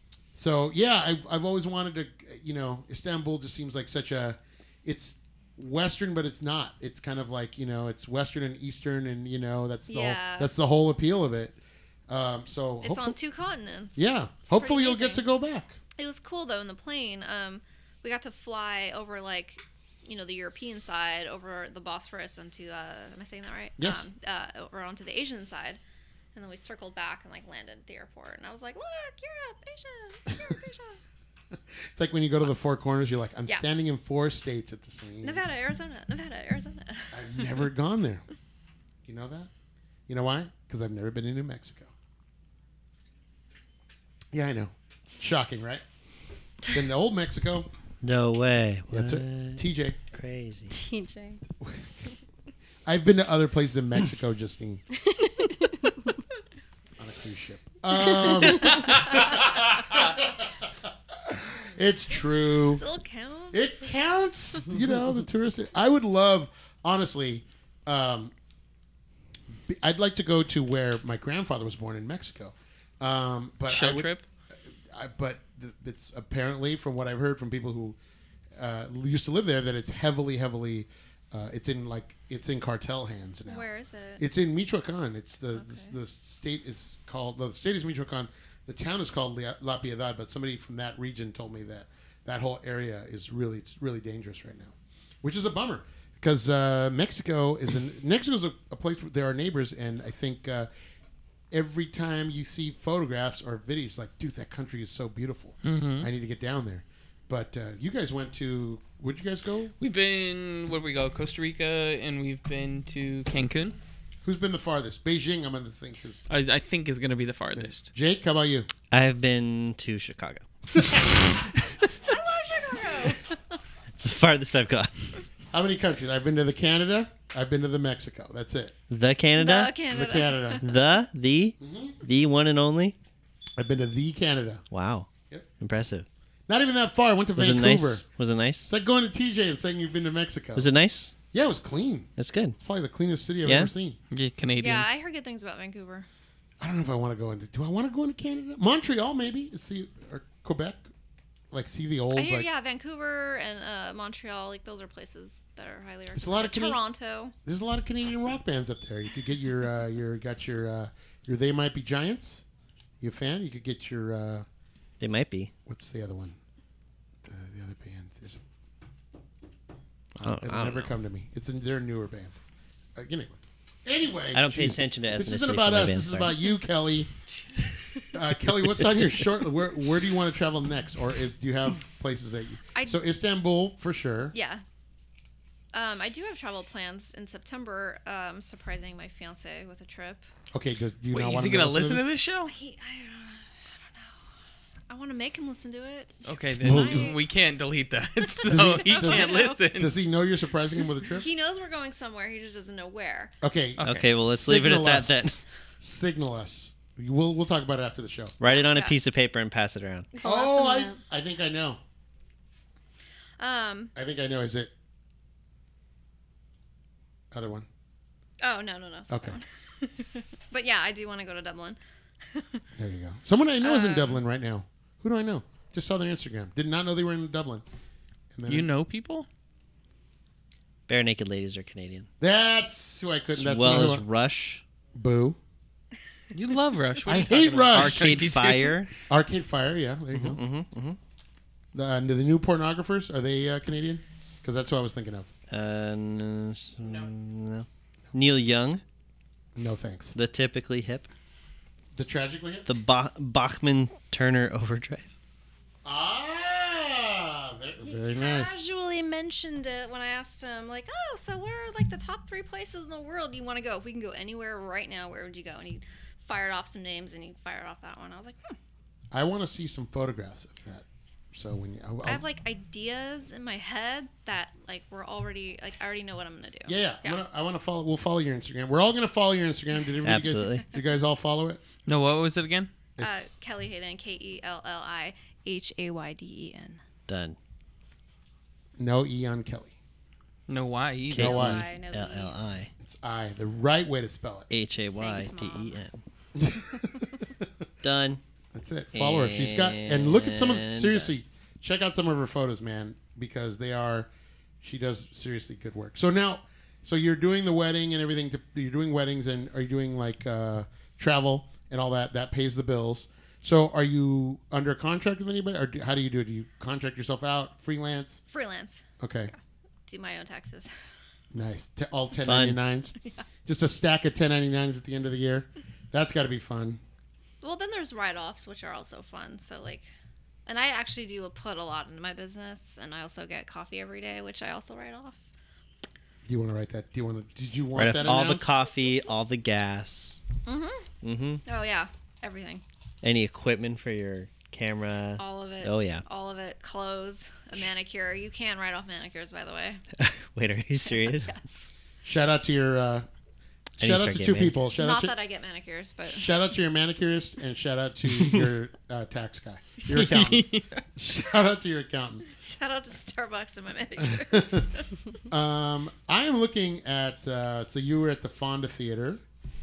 A: so yeah, I've I've always wanted to, you know, Istanbul just seems like such a, it's Western but it's not. It's kind of like you know it's Western and Eastern and you know that's the
E: Yeah.
A: whole, that's the whole appeal of it. Um, so
E: It's
A: hopefully,
E: on two continents.
A: yeah,
E: It's
A: hopefully
E: pretty
A: you'll get to
E: amazing.
A: go back.
E: It was cool though in the plane. Um, we got to fly over like, you know, the European side over the Bosphorus onto. Uh, am I saying that right?
A: Yes.
E: Um, uh, over onto the Asian side, and then we circled back and like landed at the airport. And I was like, "Look, Europe, Asia, Europe, Asia."
A: It's like when you go to the Four Corners, you're like, I'm
E: Yeah.
A: standing in four states at the same.
E: Nevada, Arizona, Nevada, Arizona.
A: I've never gone there. You know that? You know why? Because I've never been to New Mexico. Yeah, I know. Shocking, right? Been to Old Mexico.
C: No way.
A: That's
C: What?
A: it. T J.
C: Crazy.
B: T J.
A: I've been to other places in Mexico, Justine. On a cruise ship. Um, it's true.
E: Still counts.
A: It counts. You know, the tourist. I would love, honestly, um, be- I'd like to go to where my grandfather was born in Mexico. Um, but I
D: Show
A: would,
D: trip.
A: I, but th- it's apparently, from what I've heard from people who uh, used to live there, that it's heavily, heavily. Uh, it's in like it's in cartel hands now.
E: Where is it?
A: It's in Michoacan. It's the,
E: Okay.
A: the the state is called the state is Michoacan. The town is called La La Piedad, but somebody from that region told me that that whole area is really it's really dangerous right now, which is a bummer because uh, Mexico is in Mexico's a, a place where there are neighbors, and I think uh, every time you see photographs or videos, like, dude, that country is so beautiful.
D: Mhm.
A: I need to get down there. But uh, you guys went to, where'd you guys go?
D: We've been, where did we go? Costa Rica, and we've been to Cancun.
A: Who's been the farthest? Beijing, I'm going to think. Is
D: I, I think is going to be the farthest.
A: Jake, how about you?
C: I've been to Chicago.
E: I love Chicago.
C: It's the farthest I've gone.
A: How many countries? I've been to the Canada. I've been to the Mexico. That's it.
C: The Canada?
E: The Canada.
A: The Canada.
C: The, the, the one and only?
A: I've been to the Canada.
C: Wow.
A: Yep.
C: Impressive.
A: Not even that far. I went to
C: Was it
A: Vancouver.
C: nice? Was it nice?
A: It's like going to T J and saying you've been to Mexico.
C: Was it nice?
A: Yeah, it was clean.
C: That's good.
A: It's probably the cleanest city I've
C: Yeah?
A: ever seen.
D: Yeah, Canadians.
E: Yeah, I heard good things about Vancouver.
A: I don't know if I want to go into. Do I want to go into Canada? Montreal, maybe. See, or Quebec. Like see the old.
E: I hear,
A: like,
E: yeah, Vancouver and uh, Montreal, like those are places that are highly recommended.
A: There's a lot of Cana-
E: Toronto.
A: There's a lot of Canadian rock bands up there. You could get your uh, your got your uh, your They Might Be Giants. You a fan? You could get your uh,
C: They might be.
A: what's the other one? The, the other band. There's a,
C: I don't,
A: it'll
C: I don't
A: never
C: know.
A: come to me. It's a, they're a newer band. Uh, anyway, anyway.
C: I don't pay
A: jeez.
C: attention to ethnicity.
A: This isn't
C: for
A: about
C: my
A: us.
C: band,
A: This is
C: sorry.
A: about you, Kelly. Uh, Kelly, what's on your short? Where where do you want to travel next, or is do you have places that you?
E: I-
A: so Istanbul for sure.
E: Yeah. Um, I do have travel plans in September. Um, surprising my fiance with a trip.
A: Okay, does, do you
D: Wait,
A: not
D: is
A: want
D: he
A: to
D: going to listen to
A: this?
D: this show?
E: He, I, don't- I don't know. I want to make him listen to it.
D: Okay, then
E: Well-
D: we can't delete that.
A: Does
D: So
A: he-
D: he
A: does
D: can't
E: he-
D: listen.
A: Does he know you're surprising him with a trip?
E: He knows we're going somewhere. He just doesn't know where.
A: Okay,
D: Okay.
C: Okay, well, let's leave it at
A: Signal
C: that
A: us.
C: then.
A: Signal us. We'll we'll talk about it after the show.
C: Write it on a
E: Yeah.
C: piece of paper and pass it around.
A: Oh, I
B: Yeah.
A: I think I know.
E: Um.
A: I think I know. Is it other one?
E: Oh no no no. it's not
A: Okay.
E: that one. But yeah, I do want to go to Dublin.
A: There you go. Someone I know is in
E: Um,
A: Dublin right now. Who do I know? Just saw their Instagram. Did not know they were in Dublin. And then
D: You know people?
C: Bare Naked Ladies are Canadian.
A: That's who I couldn't.
C: As
A: That's
C: well
A: another
C: as
A: one.
C: Rush,
A: Boo.
D: You love Rush. What are
A: I
D: you
A: hate
D: talking about?
A: Rush.
C: Arcade
D: Me too.
C: Fire.
A: Arcade Fire. Yeah, there you go.
C: Mm-hmm, mm-hmm.
A: The, uh, the new pornographers, are they uh, Canadian? Because that's what I was thinking of.
C: Uh, n- s- no. Neil Young,
A: No thanks.
C: the typically hip.
A: The Tragically Hip?
C: The ba- Bachman Turner Overdrive.
A: Ah! Very,
E: He
A: very nice.
E: casually mentioned it when I asked him, like, oh, so where are like the top three places in the world you want to go? If we can go anywhere right now, where would you go? And he fired off some names, and he fired off that one. I was like, hmm.
A: I want to see some photographs of that. So when you, I'll,
E: I have like ideas in my head that like we're already like I already know what I'm gonna do.
A: yeah, yeah. I'm gonna, I want to follow. We'll follow your Instagram. We're all gonna follow your Instagram. Did everybody
C: Absolutely.
A: Guys, did you guys all follow it?
D: No, what was it again?
E: Uh,
A: It's-
E: Kelly Hayden, K E L L I H A Y D E N.
C: Done.
A: no E on Kelly.
D: No, why either.
A: No
C: K
A: Y.
E: No
C: L
E: E.
C: L I
A: It's I. The right way to spell it.
C: H A Y
E: Thanks,
C: D E
E: Mom.
C: N. Done.
A: That's it. Follow her. She's got and look at some of the,
C: And-
A: seriously. Check out some of her photos, man, because they are. She does seriously good work. So now, so you're doing the wedding and everything. To, you're doing weddings and are you doing like uh, travel and all that? That pays the bills. So are you under contract with anybody, or do, how do you do it? Do you contract yourself out, freelance?
E: Freelance.
A: Okay,
E: Do my own taxes.
A: nice. T- all ten
C: Fun.
A: ninety-nines. Just a stack of ten ninety-nines at the end of the year. That's got to be fun.
E: Well, then there's write-offs, which are also fun. So like, and I actually do put a lot into my business, and I also get coffee every day, which I also write off.
A: Do you want to write that? Do you want to? Did you want
C: Right
A: that
C: off all the
A: announced?
C: coffee, all the gas.
E: Mm-hmm.
C: Mm-hmm.
E: Oh yeah, everything,
C: Any equipment for your camera.
E: all of it.
C: Oh, yeah.
E: All of it. Clothes, a manicure. You can write off manicures, by the way.
C: Wait, are you serious?
E: Yes.
A: Shout out to your. Uh,
C: I need to
A: shout out
C: start
A: to
C: getting
A: two
C: mani-
A: people. Shout out
E: Not
A: to.
E: that I get manicures, but
A: Shout out to your manicurist and shout out to your uh, tax guy, your accountant. Shout out to your accountant.
E: shout out to Starbucks and my manicures.
A: Um, I am looking at. Uh, so you were at the Fonda Theater.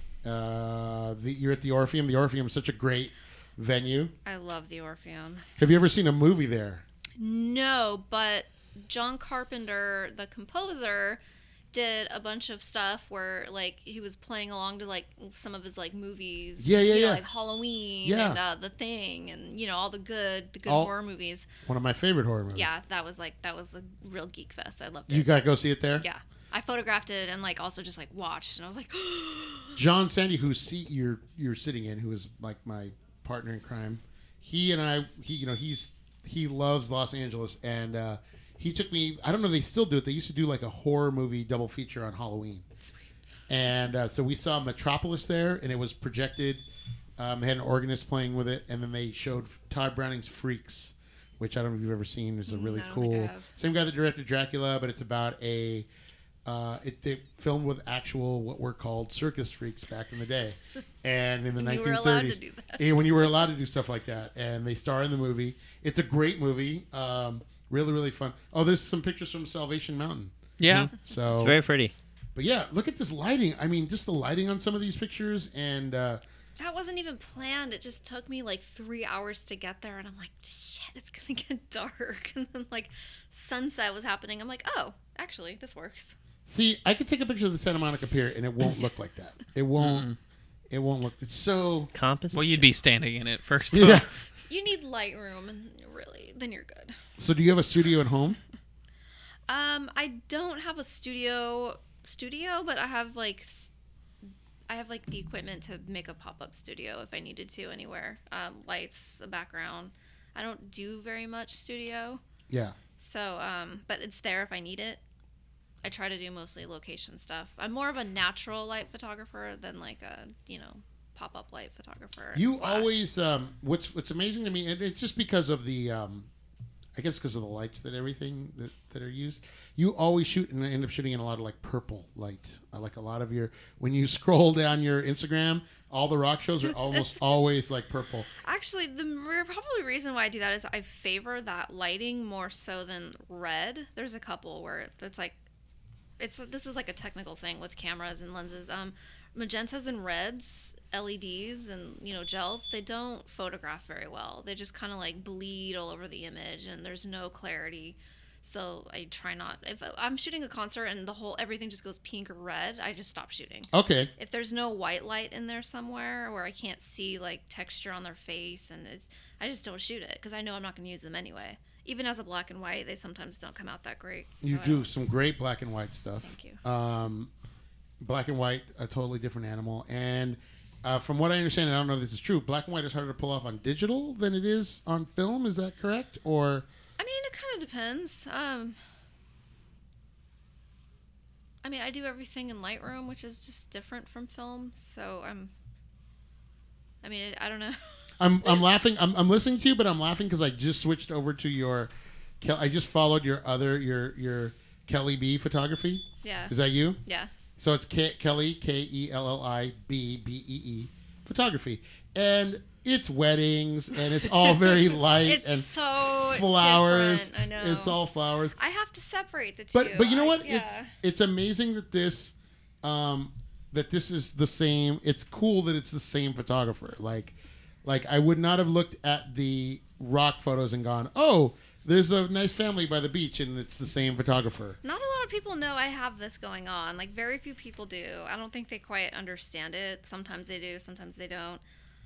A: Uh, the, you're at the Orpheum. The Orpheum is such a great venue.
E: I love the Orpheum.
A: Have you ever seen a movie there?
E: No, but John Carpenter, the composer, did a bunch of stuff where like he was playing along to like some of his like movies.
A: Yeah, yeah,
E: you know,
A: yeah.
E: like Halloween
A: Yeah.
E: and uh, The Thing and you know all the good the good
A: All-
E: horror movies.
A: One of my favorite horror movies.
E: Yeah, that was like that was a real geek fest. I loved it.
A: You got to go see it there.
E: yeah. I photographed it and like also just like watched, and I was like,
A: John Sandy, whose seat you're you're sitting in, who is like my partner in crime, he and I, he you know he's he loves Los Angeles, and uh, he took me. I don't know if they still do it. They used to do like a horror movie double feature on Halloween,
E: sweet.
A: and uh, so we saw Metropolis there, and it was projected. Um, they had an organist playing with it, and then they showed Todd Browning's Freaks, which I don't know if you've ever seen. It's a really
E: Mm, I don't think I
A: cool.
E: have.
A: Same guy that directed Dracula, but it's about a. Uh, it they filmed with actual what were called circus freaks back in the day, and in the
E: When you were
A: nineteen
E: allowed to
A: thirties,
E: do that.
A: yeah, when you were allowed to do stuff like that, and they star in the movie. It's a great movie, um, really really fun. Oh, there's some pictures from Salvation Mountain.
D: Yeah.
A: So,
C: It's very pretty.
A: but yeah, look at this lighting. I mean, just the lighting on some of these pictures, and uh,
E: That wasn't even planned. It just took me like three hours to get there, and I'm like, shit, it's gonna get dark. And then like sunset was happening. I'm like, oh, actually, this works.
A: see, I could take a picture of the Santa Monica Pier, and it won't look like that. It won't. It won't look. It's so.
C: Compass.
D: Well, you'd be standing in it first.
A: Yeah.
E: You need Lightroom, and really, then you're good.
A: So, do you have a studio at home?
E: Um, I don't have a studio studio, but I have like s- I have like the equipment to make a pop-up studio if I needed to anywhere. Um, lights, a background. I don't do very much studio.
A: Yeah.
E: So, um, but it's there if I need it. I try to do mostly location stuff. I'm more of a natural light photographer than like a, you know, pop-up light photographer. and
A: You
E: flash.
A: always um, what's what's amazing to me, and it's just because of the, um, I guess because of the lights that everything that, that are used. You always shoot and end up shooting in a lot of like purple light. I like a lot of your when you scroll down your Instagram, all the rock shows are almost always like purple.
E: Actually, the re- probably reason why I do that is I favor that lighting more so than red. There's a couple where it's like, it's this is like a technical thing with cameras and lenses. Um, magentas and reds, L E Ds, and you know gels, they don't photograph very well. They just kind of like bleed all over the image, and there's no clarity. So I try not. If I'm shooting a concert and the whole everything just goes pink or red, I just stop shooting.
A: Okay.
E: If there's no white light in there somewhere where I can't see like texture on their face, and it, I just don't shoot it because I know I'm not going to use them anyway. Even as a black and white, they sometimes don't come out that great. So
A: You
E: I
A: do
E: don't-
A: some great black and white stuff.
E: Thank you.
A: Um, black and white, a totally different animal. And uh, from what I understand, and I don't know if this is true, black and white is harder to pull off on digital than it is on film. Is that correct? Or
E: I mean, it kind of depends. Um, I mean, I do everything in Lightroom, which is just different from film. So I'm. I mean, I don't know.
A: I'm I'm laughing. I'm I'm listening to you, but I'm laughing because I just switched over to your. Kel- I just followed your other your your Kelly B photography.
E: Yeah.
A: Is that you?
E: Yeah.
A: So it's Ke- Kelly K E L L I B B E E photography, and it's weddings, and it's all very light
E: It's
A: and
E: so
A: flowers.
E: different. I know.
A: It's all flowers.
E: I have to separate the two.
A: But but you know
E: I-
A: what?
E: yeah.
A: It's it's amazing that this um that this is the same. It's cool that it's the same photographer. Like like I would not have looked at the rock photos and gone, "Oh, there's a nice family by the beach and it's the same photographer."
E: Not a lot of people know I have this going on. Like, very few people do. I don't think they quite understand it. Sometimes they do, sometimes they don't.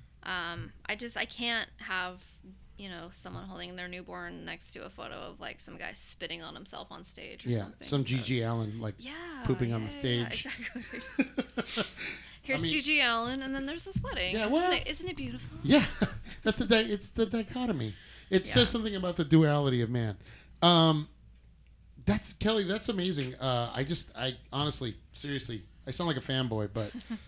E: Um, I just, I can't have, you know, someone holding their newborn next to a photo of, like, some guy spitting on himself on stage or
A: Yeah,
E: something.
A: some
E: so-
A: Gigi Allen like
E: Yeah.
A: pooping on
E: yeah,
A: the
E: yeah,
A: stage.
E: exactly. Here's
A: mean-
E: Gigi Allen, and then there's this wedding.
A: Yeah, well-
E: isn't, it, isn't it beautiful?
A: Yeah, that's a di- it's the dichotomy. It
E: Yeah.
A: says something about the duality of man. Um, that's Kelly. That's amazing. Uh, I just, I honestly, seriously, I sound like a fanboy, but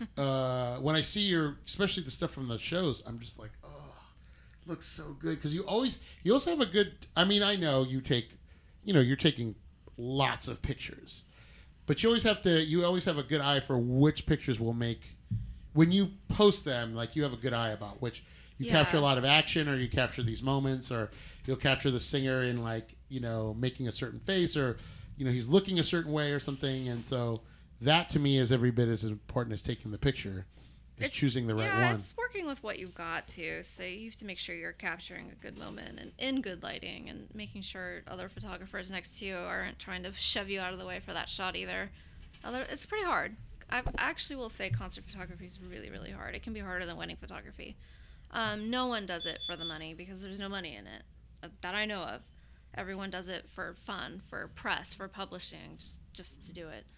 A: uh, when I see your, especially the stuff from the shows, I'm just like, oh, looks so good because you always, you also have a good. I mean, I know you take, you know, you're taking lots of pictures, but you always have to. You always have a good eye for which pictures will make. When you post them, like you have a good eye about which you
E: Yeah.
A: capture a lot of action, or you capture these moments, or you'll capture the singer in like you know making a certain face, or you know he's looking a certain way or something. And so that to me is every bit as important as taking the picture, is
E: It's-
A: choosing the right
E: yeah,
A: one.
E: it's working with what you've got too. So you have to make sure you're capturing a good moment and in good lighting, and making sure other photographers next to you aren't trying to shove you out of the way for that shot either. Other, it's pretty hard. I actually will say concert photography is really, really hard. It can be harder than wedding photography. Um, no one does it for the money because there's no money in it uh, that I know of. Everyone does it for fun, for press, for publishing, just just to do it.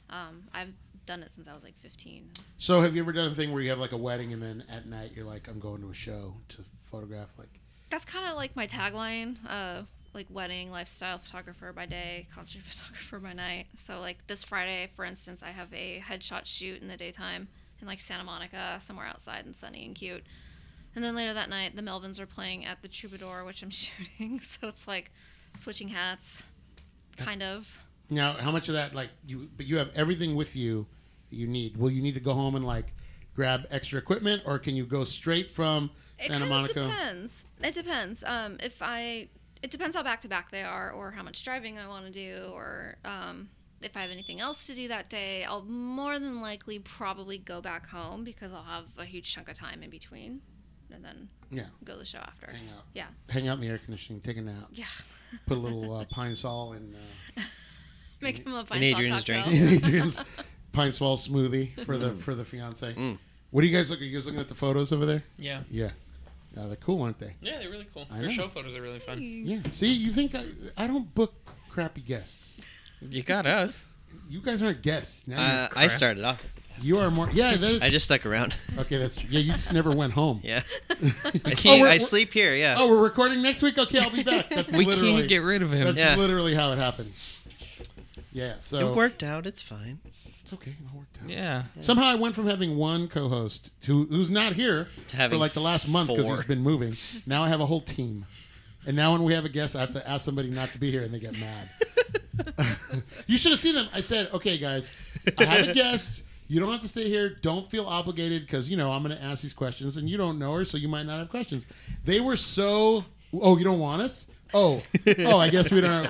E: Um, I've done it since I was like fifteen.
A: So have you ever done a thing where you have like a wedding and then at night you're like, I'm going to a show to photograph? Like,
E: That's kind of like my tagline. Uh, like wedding lifestyle photographer by day, concert photographer by night. So like this Friday, for instance, I have a headshot shoot in the daytime in like Santa Monica, somewhere outside and sunny and cute. And then later that night, the Melvins are playing at the Troubadour, which I'm shooting. So it's like switching hats, kind of.
A: now, how much of that, like, you, but you have everything with you that you need. Will you need to go home and like grab extra equipment, or can you go straight from
E: It
A: Santa
E: kind
A: Monica?
E: of depends. It depends. Um, if I, it depends how back to back they are, or how much driving I want to do, or um, if I have anything else to do that day. I'll more than likely probably go back home because I'll have a huge chunk of time in between, and then
A: Yeah.
E: go to the show after.
A: Hang out.
E: Yeah.
A: Hang out in the air conditioning, take a nap,
E: Yeah.
A: put a little uh, pine sol in uh,
E: Make him a
C: In
E: pine
C: Adrian's
E: cocktail.
C: drink.
A: in Adrian's pine sol smoothie for the for the fiance.
C: Mm.
A: What do you guys look? Are you guys looking at the photos over there?
D: Yeah.
A: Yeah. Uh, they're cool, aren't they?
D: Yeah, they're really cool.
A: I
D: Their
A: know.
D: show photos are really fun.
A: Yeah. See, you think I, I don't book crappy guests?
D: You got us.
A: You guys aren't guests. Now
C: Uh, I
D: Correct.
C: started off as a guest.
A: you are more. Yeah. That's,
C: I just stuck around.
A: okay. That's yeah. You just never went home.
C: Yeah. I,
A: Oh,
C: can't,
A: we're-
C: I
A: we're-
C: sleep here, yeah.
A: Oh, we're recording next week. Okay, I'll be back. That's
D: We
A: literally.
D: can't get rid of him.
A: That's
C: Yeah.
A: literally how it happened. Yeah. So
C: It worked out. It's fine.
A: It's okay. It all worked out.
D: Yeah.
A: Somehow I went from having one co-host to who's not here
C: To
A: for
C: having
A: like the last month because he's
C: four.
A: been moving. Now I have a whole team, and now when we have a guest, I have to ask somebody not to be here, and they get mad. You should have seen them. I said, "Okay, guys, I have a guest. You don't have to stay here. Don't feel obligated because you know I'm going to ask these questions, and you don't know her, so you might not have questions." They were so. Oh, you don't want us? Oh, oh, I guess we don't.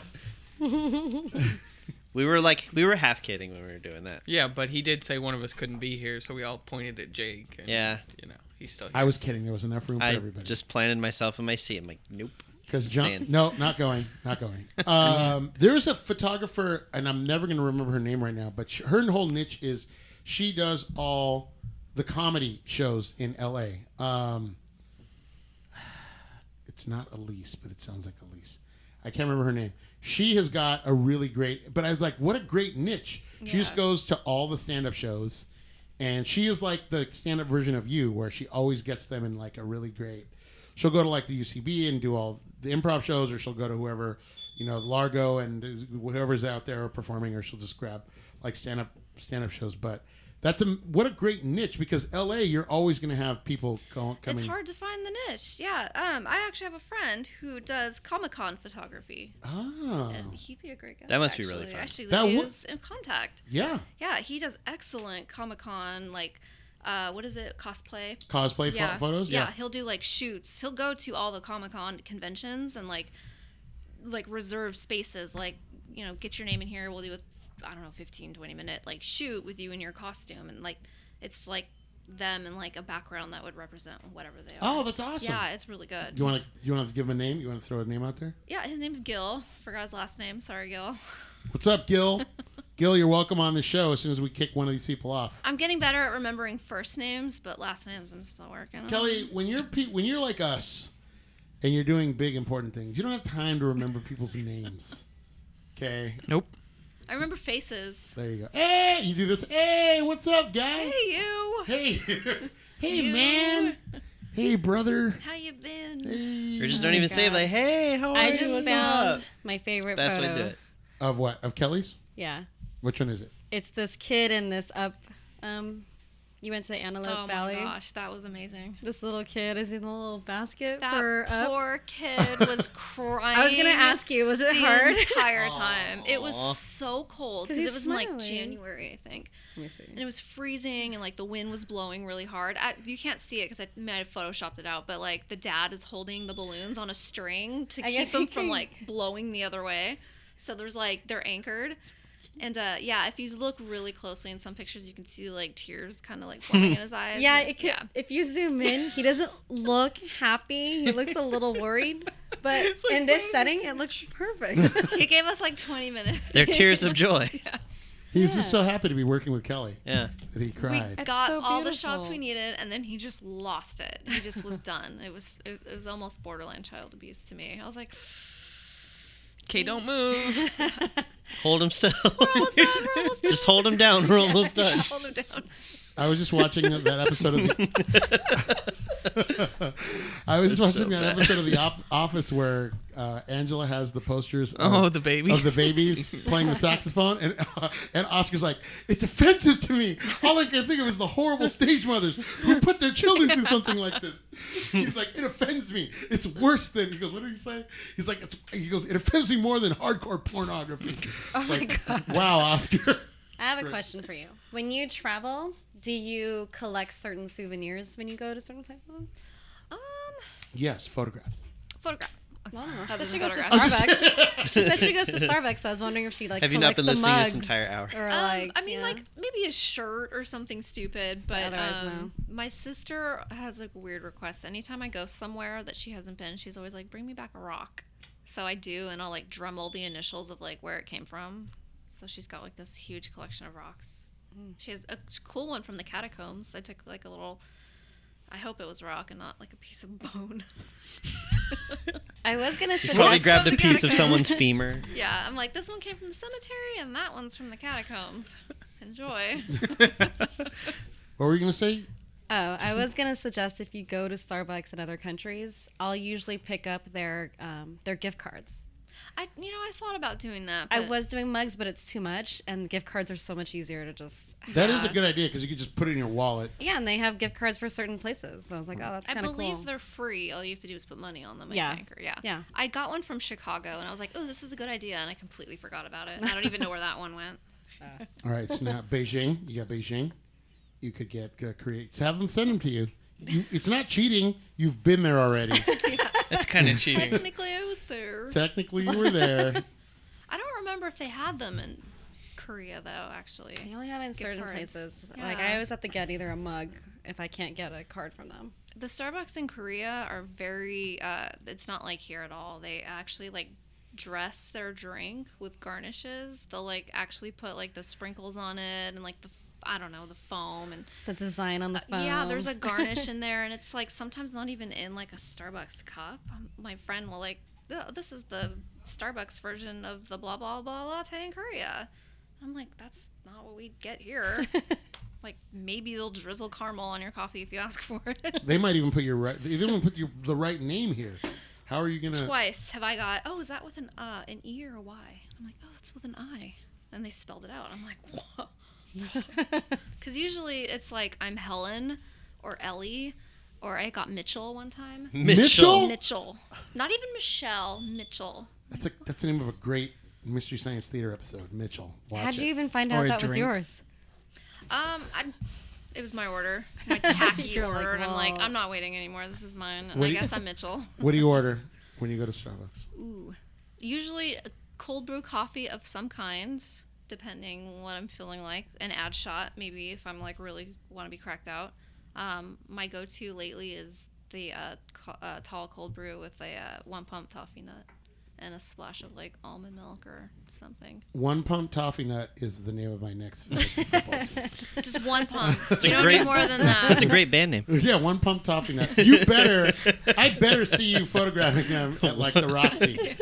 C: We were like, we were half kidding when we were doing that.
D: Yeah, but he did say one of us couldn't be here, so we all pointed at Jake. And,
C: Yeah.
D: You know, he's still here.
A: I was kidding. There was enough room for
C: I
A: everybody.
C: just planted myself in my seat. I'm like, nope.
A: Because
C: I'm
A: John,
C: staying.
A: no, not going, not going. Um, there's a photographer, and I'm never going to remember her name right now, but sh- her whole niche is she does all the comedy shows in L A. Um, it's not Elise, but it sounds like Elise. I can't remember her name. She has got a really great, but I was like, what a great niche. She just
E: Yeah.
A: goes to all the stand-up shows, and she is like the stand-up version of you, where she always gets them in like a really great. She'll go to like the U C B and do all the improv shows, or she'll go to whoever, you know, Largo and whoever's out there performing, or she'll just grab like stand-up stand-up shows. But that's a what a great niche, because L A, you're always going to have people go, coming.
E: It's hard to find the niche. Yeah. Um, I actually have a friend who does Comic-Con photography.
A: Ah,
E: And he'd be a great guest.
C: That must be
E: actually.
C: really fun.
E: Actually,
A: That
E: he
A: would-
E: is in contact.
A: yeah,
E: Yeah, he does excellent Comic-Con, like, uh, what is it, cosplay?
A: cosplay pho-
E: Yeah.
A: photos.
E: Yeah,
A: Yeah,
E: he'll do, like, shoots. He'll go to all the Comic-Con conventions and, like, like reserve spaces. Like, you know, get your name in here. We'll do a, I don't know, fifteen, twenty minute, like, shoot with you in your costume. And, like, it's, like, them and, like, a background that would represent whatever they are.
A: Oh, that's awesome.
E: Yeah, it's really good.
A: You want to you want to give him a name? You want to throw a name out there?
E: Yeah, his name's Gil. Forgot his last name. Sorry, Gil.
A: What's up, Gil? Gil, you're welcome on the show as soon as we kick one of these people off.
E: I'm getting better at remembering first names, but last names I'm still working on.
A: Kelly, when you're pe- when you're like us, and you're doing big important things, you don't have time to remember people's names. Okay,
D: Nope.
E: I remember faces.
A: there you go. Hey, you do this. Hey, what's up, guy?
E: Hey, you.
A: Hey, hey,
E: You.
A: man. Hey, brother.
E: How you been?
A: Hey.
C: Or just
B: Oh
C: don't
B: my
C: even say it,
B: God.
C: like, hey, how are
B: I
C: you?
B: just
C: What's
B: found
C: up?
B: my favorite
C: Best way
B: photo.
C: to do it.
A: Of what? Of Kelly's?
B: Yeah,
A: Which one is it?
B: it's this kid in this up. Um, you went to Antelope
E: Oh
B: Valley.
E: my gosh, that was amazing.
B: This little kid is in a little basket
E: That
B: for up.
E: poor kid was crying.
B: I was gonna ask you, was it
E: the
B: hard?
E: entire time. It was
C: Aw.
E: so cold
B: 'Cause
E: because
B: he's
E: it was in like
B: smiling.
E: January, I think,
B: Let me see.
E: and it was freezing and like the wind was blowing really hard. I, you can't see it because I might have photoshopped it out, but like the dad is holding the balloons on a string to
B: I
E: keep
B: guess
E: them
B: he
E: from
B: can-
E: like blowing the other way. So there's like they're anchored. And uh, yeah, if you look really closely in some pictures, you can see like tears kind of like forming in his eyes.
B: Yeah,
E: And-
B: it could, if you zoom in, he doesn't look happy. He looks a little worried. But
D: It's like
B: in this
D: playing
B: setting, it looks perfect.
E: He gave us like twenty minutes.
C: They're tears of joy.
A: He's just
B: Yeah.
A: so happy to be working with Kelly
C: Yeah.
A: that he
E: We
A: cried.
B: That's
E: got
B: so
E: all the shots
B: beautiful.
E: we needed, and then he just lost it. He just was done. It was it, it was almost borderline child abuse to me. I was like,
D: Okay, don't move.
C: Hold him still.
E: We're almost done. We're almost done.
C: Just hold him down. We're almost done.
E: Hold him down.
A: I was just watching that episode of the. I was just
C: That's
A: watching
C: so
A: that
C: bad.
A: episode of The Op- Office where uh, Angela has the posters. Of,
D: Oh, the babies.
A: of the babies playing the saxophone, and uh, and Oscar's like, "It's offensive to me. All I can think of is the horrible stage mothers who put their children through something like this." He's like, "It offends me. It's worse than." He goes, "What did he say?" He's like, it's, "He goes, it offends me more than hardcore pornography."
B: Oh my
A: Like,
B: god.
A: wow, Oscar.
B: I have a question for you. When you travel, do you collect certain souvenirs when you go to certain places?
E: Um,
A: Yes, photographs.
E: photograph.
B: Well, I don't know. She
E: Other
B: said she
E: than
B: goes to
E: photographs.
B: Starbucks. She said she goes to Starbucks. So I was wondering if she like
C: Have you not
B: collects
C: been
B: the
C: listening
B: mugs
C: this entire hour?
B: Or
E: Um,
B: like,
E: I mean,
B: yeah.
E: like maybe a shirt or something stupid, but
B: Otherwise,
E: um, my sister has a weird request. Anytime I go somewhere that she hasn't been, she's always like, "Bring me back a rock." So I do, and I'll like Dremel the initials of like where it came from. So she's got like this huge collection of rocks. She has a cool one from the catacombs. I took like a little. I hope it was rock and not like a piece of bone.
B: I was gonna
C: You
B: suggest.
C: probably grabbed a
E: the
C: piece of
E: catacombs.
C: someone's femur.
E: Yeah, I'm like, this one came from the cemetery and that one's from the catacombs. Enjoy.
A: What were you gonna say?
B: Oh, I was gonna suggest if you go to Starbucks in other countries, I'll usually pick up their um, their gift cards.
E: I, you know, I thought about doing that.
B: I
E: but-
B: was doing mugs, but it's too much, and gift cards are so much easier to just.
A: That is a
E: Yeah.
A: good idea because you could just put it in your wallet.
B: Yeah, and they have gift cards for certain places. So I was like, oh, that's
E: I
B: kind of
E: believe
B: cool.
E: they're free. All you have to do is put money on them. I
B: Yeah.
E: think. Or, yeah.
B: Yeah.
E: I got one from Chicago, and I was like, "Oh, this is a good idea," and I completely forgot about it. I don't even know where that one went.
A: All right, so now Beijing, you got Beijing. You could get uh, create. Have them send them to you. you. It's not cheating. You've been there already.
D: That's kind of cheating.
E: Technically, I was there.
A: Technically, you were there.
E: I don't remember if they had them in Korea, though. Actually,
B: They only have it in certain
E: cards.
B: places. Like
E: Yeah.
B: I always have to get either a mug if I can't get a card from them.
E: the Starbucks in Korea are very. Uh, it's not like here at all. They actually like dress their drink with garnishes. They'll like actually put like the sprinkles on it and like the I don't know the foam and
B: The design on the phone.
E: Uh, yeah, there's a garnish in there, and it's like sometimes not even in like a Starbucks cup. Um, my friend will like, oh, this is the Starbucks version of the blah blah blah latte in Korea. I'm like, that's not what we get here. Like maybe they'll drizzle caramel on your coffee if you ask for it.
A: They might even put your right. They didn't even put your the right name here. How are you gonna?
E: Twice have I got, oh, is that with an uh, an E or a Y? I'm like, oh, that's with an I, and they spelled it out. I'm like, whoa. Because usually it's like I'm Helen or Ellie, or I got Mitchell one time.
A: Mitchell?
E: Mitchell, not even Michelle. Mitchell.
A: That's a that's the name of a great Mystery Science Theater episode. Mitchell. Watch
B: How'd
A: it.
B: you even find
D: Or
B: out
D: a
B: that was
D: drink.
B: yours?
E: Um, I, it was my order, my tacky
B: You're
E: order,
B: like,
E: and I'm like,
B: well-
E: I'm not waiting anymore. This is mine, and
A: What
E: I
A: do you-
E: guess I'm Mitchell.
A: What do you order when you go to Starbucks?
E: Ooh, usually a cold brew coffee of some kind, depending what I'm feeling like. An ad shot, maybe if I'm like really want to be cracked out. Um, my go-to lately is the uh, co- uh, tall cold brew with a uh, one pump toffee nut and a splash of like almond milk or something.
A: One Pump Toffee Nut is the name of my next fantasy football team.
E: Just one pump.
C: a
E: You don't
C: great-
E: need more than that.
C: That's a great band name.
A: Yeah, One Pump Toffee Nut. You better. I better see you photographing them at like the Roxy.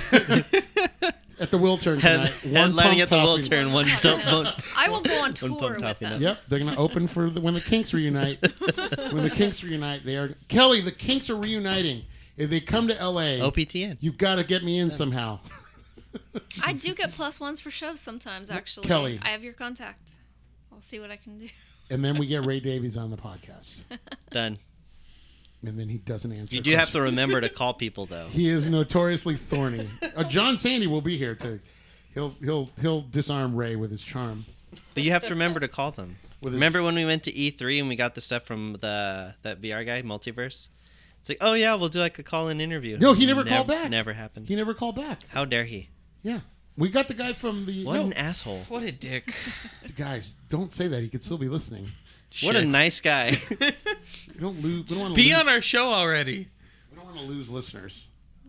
A: At the Wiltern
C: Head,
A: tonight. One
C: headlining
A: Pump
C: at the
A: Toffee
C: Wiltern,
A: Nut.
C: one don't vote.
E: I will go on
C: One
E: tour
C: pump
E: with
C: toffee
E: them.
C: nut.
A: Yep, they're gonna open for the, when the Kinks reunite. When the Kinks reunite, they are Kelly. The Kinks are reuniting. If they come to L A,
C: O P T N.
A: you got to get me in somehow.
E: I do get plus ones for shows sometimes, actually.
A: Kelly.
E: I have your contact. I'll see what I can do.
A: And then we get Ray Davies on the podcast,
C: Done.
A: and then he doesn't answer.
C: You
A: a
C: do have to
A: question.
C: remember to call people though.
A: He is notoriously thorny. Uh, John Sandy will be here to. He'll he'll he'll disarm Ray with his charm.
C: But you have to remember to call them.
A: With his-
C: Remember when we went to E three and we got the stuff from the that V R guy, Multiverse? It's like, oh yeah, we'll do like a call-in interview.
A: No, he never
C: Nev-
A: called back.
C: Never happened.
A: He never called back.
C: How dare he?
A: Yeah, we got the guy from the.
C: What
A: no,
C: an asshole.
D: What a dick.
A: guys, don't say that. He could still be listening.
C: What a
D: Shit.
C: nice guy.
A: We don't lose. We don't want to
D: Be
A: lose.
D: on our show already.
A: We don't want to lose listeners.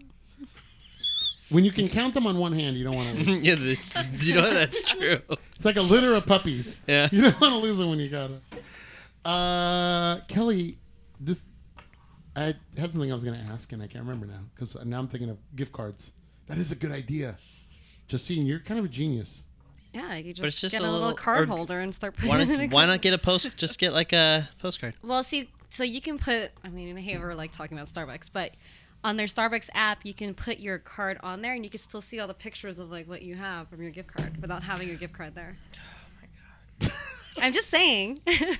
A: When you can count them on one hand, you don't want to lose.
C: yeah, that's, you know that's true.
A: It's like a litter of puppies.
C: Yeah.
A: You don't want to lose them when you got them. Uh, Kelly, this I had something I was going to ask, and I can't remember now because now I'm thinking of gift cards That is a good idea. Justine, you're kind of a genius.
B: Yeah, you could
C: But it's
B: just,
C: just
B: get
C: a
B: a little
C: little-
B: card
C: or-
B: holder and start putting
C: Why
B: it in a
C: not, why
B: card.
C: not get a post? Just get like a postcard.
B: Well, see, so you can put, I mean, hey, we're like talking about Starbucks, but on their Starbucks app, you can put your card on there and you can still see all the pictures of like what you have from your gift card without having your gift card there.
D: Oh my god.
B: I'm just saying.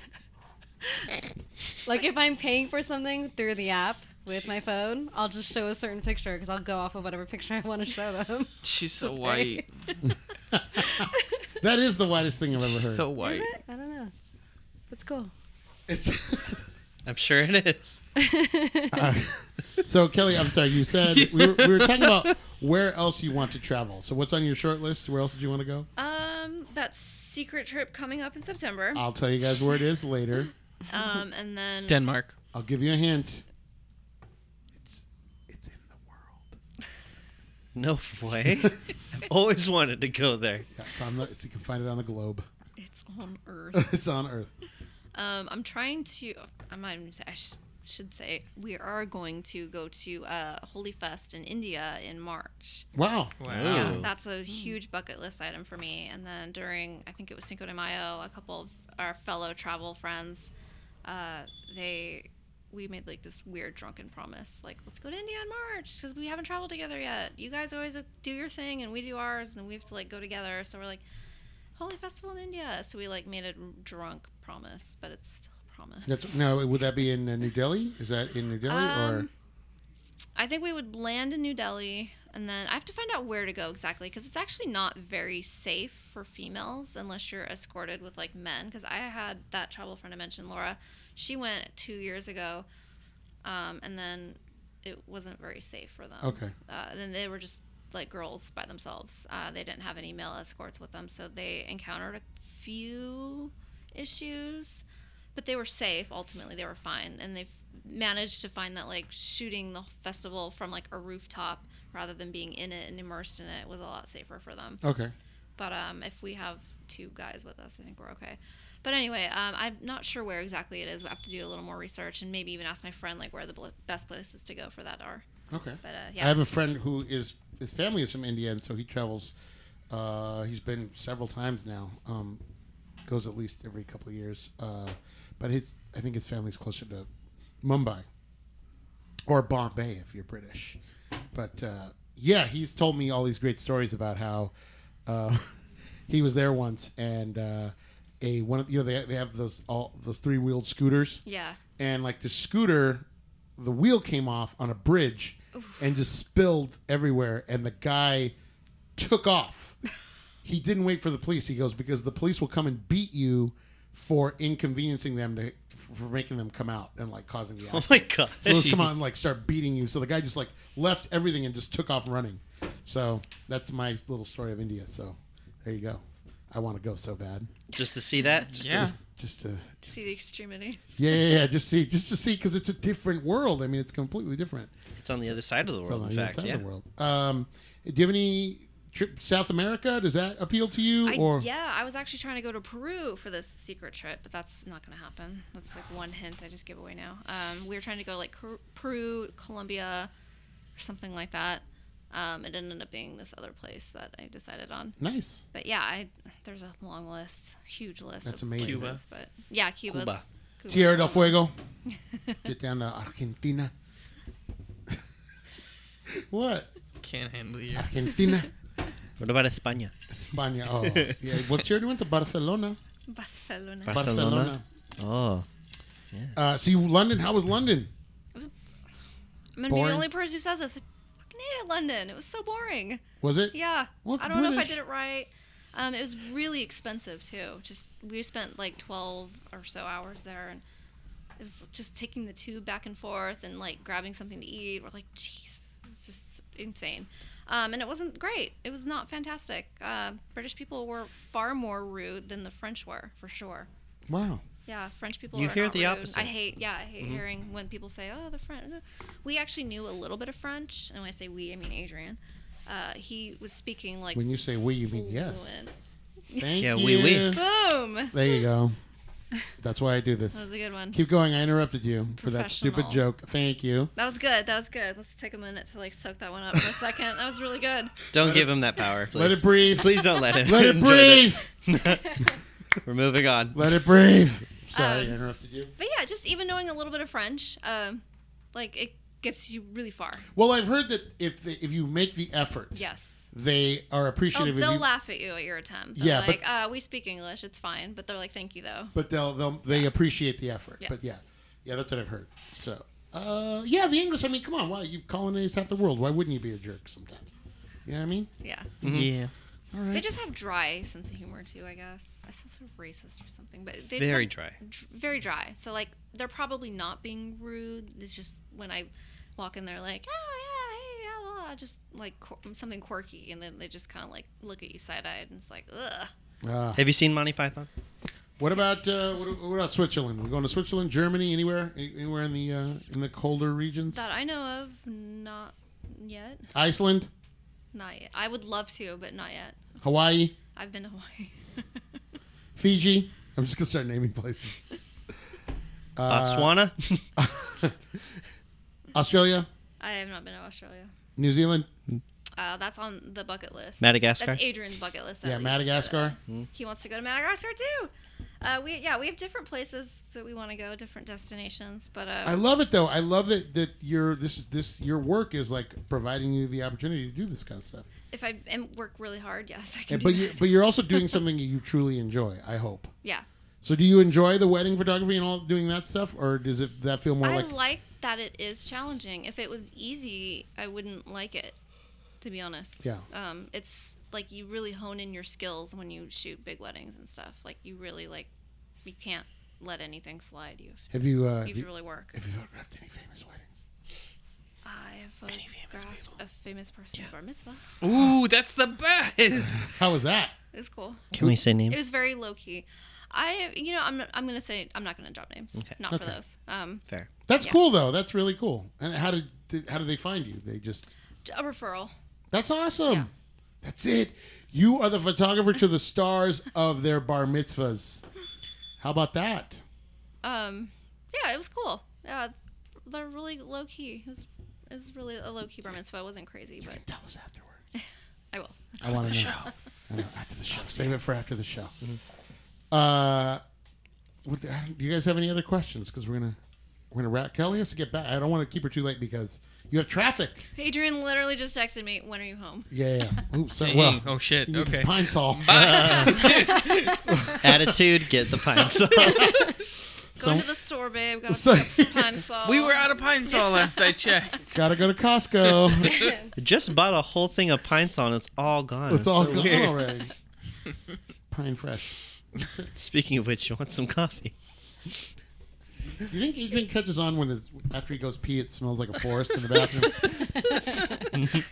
B: Like if I'm paying for something through the app with my phone, I'll just show a certain picture because I'll go off of whatever picture I want to show them.
D: She's so
B: Okay.
D: white.
A: That is the whitest thing I've ever heard.
D: So
B: Is
D: white.
B: it? I don't know. That's cool.
A: It's
C: I'm sure it is.
A: uh, so Kelly, I'm sorry. You said we were, we were talking about where else you want to travel. So what's on your short list? Where else did you want to go?
E: Um, that secret trip coming up in September.
A: I'll tell you guys where it is later.
E: Um, and then
D: Denmark.
A: I'll give you a hint. It's it's in the world.
C: No way. I've always wanted to go there.
A: Yeah, it's on the, it's, you can find it on a globe.
E: it's on Earth.
A: It's on Earth.
E: Um, I'm trying to. I might even say, I sh- should say we are going to go to uh, Holy Fest in India in March.
A: Wow.
D: Wow.
E: Yeah,
C: Ooh.
E: that's a huge bucket list item for me. And then during, I think it was Cinco de Mayo, a couple of our fellow travel friends, uh, they we made like this weird drunken promise, like let's go to India in March because we haven't traveled together yet. You guys always uh, do your thing and we do ours, and we have to like go together. So we're like, Holy Festival in India. So we like made a drunk promise, but it's still a promise.
A: That's, now, would that be in uh, New Delhi? Is that in New Delhi or?
E: Um, I think we would land in New Delhi, and then I have to find out where to go exactly because it's actually not very safe for females unless you're escorted with like men. Because I had that travel friend I mentioned, Laura. She went two years ago, um, and then it wasn't very safe for them.
A: Okay.
E: Uh, and then they were just like girls by themselves. Uh, they didn't have any male escorts with them, so they encountered a few issues, but they were safe. Ultimately, they were fine, and they've managed to find that like shooting the festival from like a rooftop rather than being in it and immersed in it was a lot safer for them.
A: Okay.
E: But um, if we have two guys with us, I think we're okay. But anyway, um, I'm not sure where exactly it is. We have to do a little more research and maybe even ask my friend like where the bl- best places to go for that are.
A: Okay.
E: But uh,
A: I
E: yeah,
A: have a friend who is his family is from India, and so he travels. Uh, he's been several times now. Um, goes at least every couple of years. Uh, but his I think his family's closer to Mumbai or Bombay if you're British. But uh, yeah, he's told me all these great stories about how uh, he was there once and uh, a one of you know they they have those all those three wheeled scooters.
E: yeah.
A: And like the scooter, the wheel came off on a bridge and just spilled everywhere, and the guy took off. He didn't wait for the police. He goes, because the police will come and beat you for inconveniencing them to for making them come out and like causing the
C: Oh
A: accident.
C: my god.
A: So let's come out and like start beating you. So the guy just like left everything and just took off running. So that's my little story of India. So there you go. I want to go so bad.
C: Just to see that? Just
D: Yeah.
A: Just, just to
E: See the extremity.
A: yeah, yeah, yeah. Just see, just to see, because it's a different world. I mean, it's completely different.
C: to, it's on the other side of the
A: It's
C: world,
A: on
C: in
A: the other
C: fact.
A: side
C: Yeah.
A: of the world. Um, do you have any trip South America? Does that appeal to you?
E: I,
A: or
E: yeah, I was actually trying to go to Peru for this secret trip, but that's not going to happen. That's like one hint I just give away now. Um, we were trying to go like Cor- Peru, Colombia, or something like that. Um, it ended up being this other place that I decided on.
A: nice.
E: But yeah, I, there's a long list, huge list.
A: That's
E: of
A: amazing.
E: places, But yeah, Cuba's,
C: Cuba.
E: Cuba's
A: Tierra del
E: one.
A: Fuego. Get down to Argentina. What?
D: Can't handle you.
A: Argentina.
C: What about España?
A: España. Oh, yeah. What's your went to Barcelona?
E: Barcelona.
C: Bar-
A: Barcelona.
C: Oh.
A: Uh, see, London. How was London?
E: I'm gonna be
A: Boring?
E: the only person who says this. I fucking hated London. It was so boring.
A: Was it?
E: Yeah.
A: Well, it's
E: I don't know if I
A: British.
E: did it right. Um, it was really expensive too. Just we spent like twelve or so hours there, and it was just taking the tube back and forth and like grabbing something to eat. We're like, jeez, it's just insane. Um, and it wasn't great. It was not fantastic. Uh, British people were far more rude than the French were, for sure.
A: Wow.
E: Yeah, French people
C: You
E: are
C: hear
E: not
C: the
E: rude.
C: opposite.
E: I hate, yeah, I hate
C: Mhm.
E: hearing when people say, "Oh, the French." We actually knew a little bit of French, and when I say we, I mean Adrian. Uh, he was speaking like.
A: When you say we, you mean yes.
E: fluent.
A: Thank
C: Yeah,
A: you.
C: oui, oui.
E: Boom.
A: There you go. That's why I do
E: That
A: this.
E: was a good one.
A: Keep going. I interrupted you for that stupid
E: Professional.
A: joke. Thank you.
E: That was good. That was good. Let's take a minute to like soak that one up for a second. That was really good.
C: Don't
A: Let
C: give
A: it-
C: him that power, please.
A: Let it breathe.
C: Please don't let him.
A: Let it
C: enjoy
A: breathe.
C: this. We're moving on.
A: Let it breathe. Sorry,
E: Um,
A: I interrupted you.
E: But yeah, just even knowing a little bit of French, um, like it gets you really far.
A: Well, I've heard that if the, if you make the effort,
E: Yes.
A: they are
E: Oh,
A: appreciative.
E: they'll
A: of you,
E: laugh at you at your attempt. They're
A: Yeah, but-
E: like, uh, we speak English, it's fine. But they're like, thank you though.
A: but they'll they'll they appreciate the effort.
E: Yes.
A: But yeah, yeah, that's what I've heard. So, uh, yeah, the English. I mean, come on, why you colonized half the world? Why wouldn't you be a jerk sometimes? You know what I mean?
E: Yeah.
D: Yeah.
A: All right.
E: They just have dry sense of humor too, I guess. I sound so racist or something, but they
C: Very
E: just have
C: dry.
E: dr- very dry. So like they're probably not being rude. It's just when I walk in there, like, oh yeah, hey, yeah, blah," just like qu- something quirky, and then they just kind of like look at you side eyed, and it's like, ugh.
A: Ah.
C: Have you seen Monty Python?
A: What about uh, what, what about Switzerland? We going to Switzerland, Germany, anywhere, Any- anywhere in the uh, in the colder regions?
E: That I know of, not yet,
A: Iceland,
E: not yet. I would love to, but not yet.
A: Hawaii,
E: I've been to Hawaii.
A: Fiji. I'm just gonna start naming places. Uh,
C: Botswana?
A: Australia,
E: I have not been to Australia.
A: New Zealand.
E: Uh, that's on the bucket list.
C: Madagascar?
E: That's Adrian's bucket list. at
A: Yeah,
E: least,
A: Madagascar.
E: but, uh, he wants to go to Madagascar too. Uh, we yeah we have different places that we want to go, different destinations. But uh,
A: I love it though. I love that that your this is this your work is like providing you the opportunity to do this kind of stuff.
E: if I am work really hard, yes, I can.
A: And,
E: do
A: but
E: that.
A: you but you're also doing something that you truly enjoy. I hope.
E: yeah,
A: So do you enjoy the wedding photography and all doing that stuff, or does it that feel more
E: I
A: like?
E: like that it is challenging. If it was easy, I wouldn't like it. To be honest.
A: Yeah.
E: Um, it's like you really hone in your skills when you shoot big weddings and stuff. Like you really like, you can't let anything slide. You have,
A: Have you uh,
E: you
A: have
E: have
A: you,
E: to really work.
A: have you photographed any famous weddings?
E: I have photographed a famous person's bar mitzvah.
D: Ooh, that's the best.
A: How was that?
E: It was cool.
C: Can we say
E: It
C: names?
E: was very low key. I, you know, I'm not, I'm gonna say I'm not gonna drop names.
C: Okay.
E: Not
A: Okay.
E: for those. Um,
C: Fair.
A: That's
E: Yeah.
A: cool though. That's really cool. And how did, did how did they find you? They just
E: a referral.
A: that's awesome.
E: Yeah.
A: That's it. You are the photographer to the stars of their bar mitzvahs. How about that?
E: Um, yeah, it was cool. Yeah, they're really low key. It was, it was really a low key bar mitzvah. It wasn't crazy,
A: You
E: but
A: can tell us afterwards.
E: I will.
A: I want to know. I know. After the show. Save it for after the show. Uh, what, do you guys have any other questions? Because we're gonna we're gonna wrap. Kelly has to get back. I don't want to keep her too late because you have traffic.
E: Adrian literally just texted me, "When are you home?"
A: Yeah, yeah. yeah. Oops. So,
D: Dang.
A: well,
D: Oh, shit.
A: he needs his
D: Okay.
A: pine sol.
C: Attitude, get the pints.
E: Going to the store, babe. Got
A: So-
E: to pick up some pine sol.
D: We were out of pine sol last I checked.
A: Gotta go to Costco.
C: Just bought a whole thing of pints on. It's all gone.
A: It's all
C: so
A: gone
C: weird.
A: already. Pine fresh. That's it.
C: Speaking of which, you want some coffee?
A: Do you think Adrian catches on when his after he goes pee, it smells like a forest in the bathroom?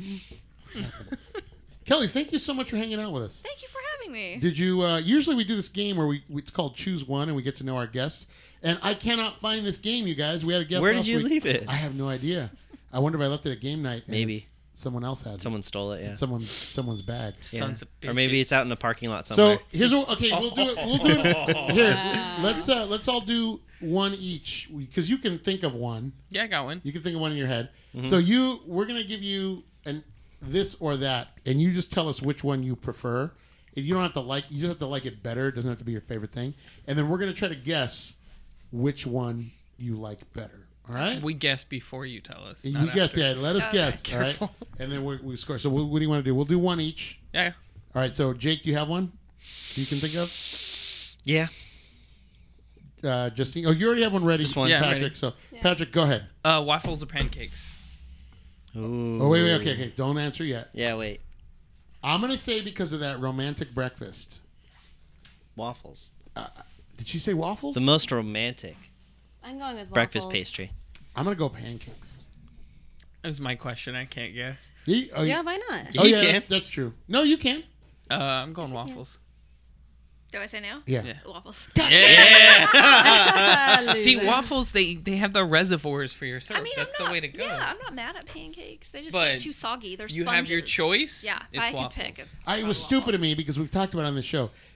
A: Kelly, thank you so much for hanging out with us.
E: Thank you for having me.
A: Did you? Uh, usually we do this game where we, we it's called Choose One, and we get to know our guest. And I cannot find this game, you guys. We had a guest.
C: Where did
A: last
C: you
A: week.
C: leave it?
A: I have no idea. I wonder if I left it at game night. and
C: Maybe.
A: it's- someone else has
C: Someone
A: it.
C: stole it.
A: It's
C: Yeah.
A: in someone someone's bag.
C: Yeah.
D: Sons of
C: Or maybe
D: bitches.
C: it's out in a parking lot somewhere.
A: So here's what. Okay, we'll do it. We'll do it. Here, let's uh, let's all do one each because you can think of one.
D: Yeah, I got one.
A: You can think of one in your head.
C: Mm-hmm.
A: So you, we're gonna give you an this or that, and you just tell us which one you prefer. You don't have to like. You just have to like it better. It doesn't have to be your favorite thing. And then we're gonna try to guess which one you like better. All right.
D: We guess before you tell us.
A: You
D: not
A: guess,
D: after.
A: yeah. Let us
E: Okay.
A: guess. All right.
D: Careful.
A: And then we, we score. So what, what do you want to do? We'll do one each.
D: Yeah.
A: All right. So Jake, do you have one you can think of?
C: yeah.
A: Uh, Justine. Oh, you already have one ready.
C: Just one.
D: Yeah, I'm
A: Patrick.
D: ready.
A: So
B: Yeah.
A: Patrick, go ahead.
D: Uh, waffles or pancakes?
C: Ooh.
A: Oh wait, wait. Okay, okay. Don't answer yet.
C: Yeah, wait.
A: I'm gonna say because of that romantic breakfast.
C: Waffles.
A: Did she say waffles?
C: The most romantic
B: I'm going with
C: breakfast
B: waffles.
C: pastry.
A: I'm gonna go pancakes.
D: That was my question. I can't guess.
A: Ye- oh,
B: Yeah,
A: yeah,
B: why not?
A: oh,
C: You
A: yeah
C: can.
A: that's, that's true. No, you can.
D: Uh, I'm going
B: Yes, I can.
D: waffles.
E: Do I say now?
A: Yeah.
D: Yeah.
E: Waffles.
D: Yeah.
B: Ah,
D: See,
B: loser.
D: waffles, they, they have the reservoirs for your syrup.
E: I mean,
D: That's
E: I'm not,
D: the way to go.
E: Yeah, I'm not mad at pancakes. They just
D: But
E: get too soggy. They're
D: you
E: sponges.
D: have your choice,
E: Yeah, if
D: it's
E: I
D: waffles.
E: could pick.
A: I, it was
E: waffles.
A: stupid of me because we've talked about it on the show.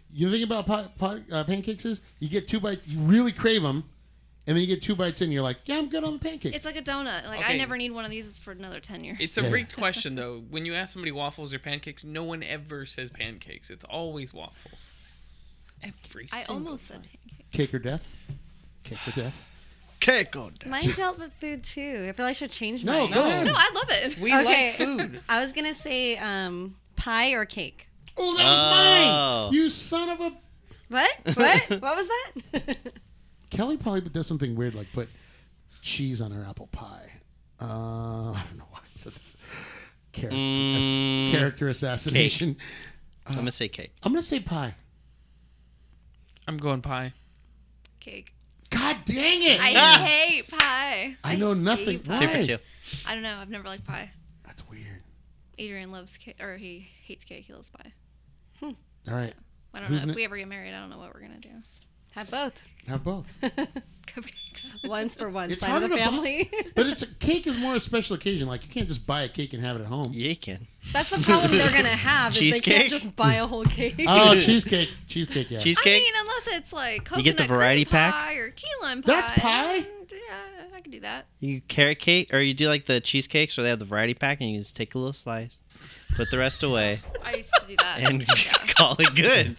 A: You think about pot, pot, uh, pancakes is you get two bites, you really crave them, and then you get two bites in, you're like, yeah, I'm good on the pancakes.
E: It's like a donut. Like I
D: Okay.
E: never need one of these for another ten years.
D: It's a
A: Yeah.
D: rigged question though. When you ask somebody waffles or pancakes, no one ever says pancakes. It's always waffles. Every
E: I
D: single
E: almost
D: time.
E: said pancakes.
A: Cake or death? Cake or death?
C: Cake on that.
B: Mine's dealt with food too. I feel I should change
A: No,
B: mine.
A: go ahead.
E: No, I love it.
D: We
B: Okay.
D: like food.
B: I was gonna say um, pie or cake.
A: Oh, that was
C: Oh.
A: mine! You son of a...
B: What? What? What was that?
A: Kelly probably does something weird like put cheese on her apple pie. Uh, I don't know why I said that. Character,
C: Mm,
A: ass- character assassination.
C: I'm gonna say cake.
A: I'm going to say pie.
D: I'm going pie.
E: Cake.
A: God dang it!
E: I
C: Ah.
E: hate pie.
A: I know nothing.
E: hate pie.
C: Two for
A: Why?
C: two.
E: I don't know. I've never liked pie.
A: That's weird.
E: Adrian loves cake, or he hates cake. He loves pie.
A: All right.
E: I don't
A: Who's
E: know.
A: ne-
E: If we ever get married, I don't know what we're gonna do.
B: Have both.
A: Have both.
E: Cupcakes.
B: One's for one
A: It's
B: side of
A: harder
B: the
A: to buy-
B: family.
A: But it's a cake is more a special occasion. Like you can't just buy a cake and have it at home.
C: Yeah, you can.
B: That's the problem they're gonna have. Is they
C: Cheesecake?
B: can't just buy a whole cake.
A: Oh, cheesecake. Cheesecake, yeah.
E: I
C: Cheesecake.
E: mean, unless it's like coconut
C: You get the variety
E: cream
C: pack?
E: pie or key lime pie.
A: That's pie?
E: then, Yeah, I can do that.
C: You carrot cake, or you do like the cheesecakes where they have the variety pack, and you just take a little slice, put the rest away,
E: I used to do that.
C: and
E: yeah.
C: call it good.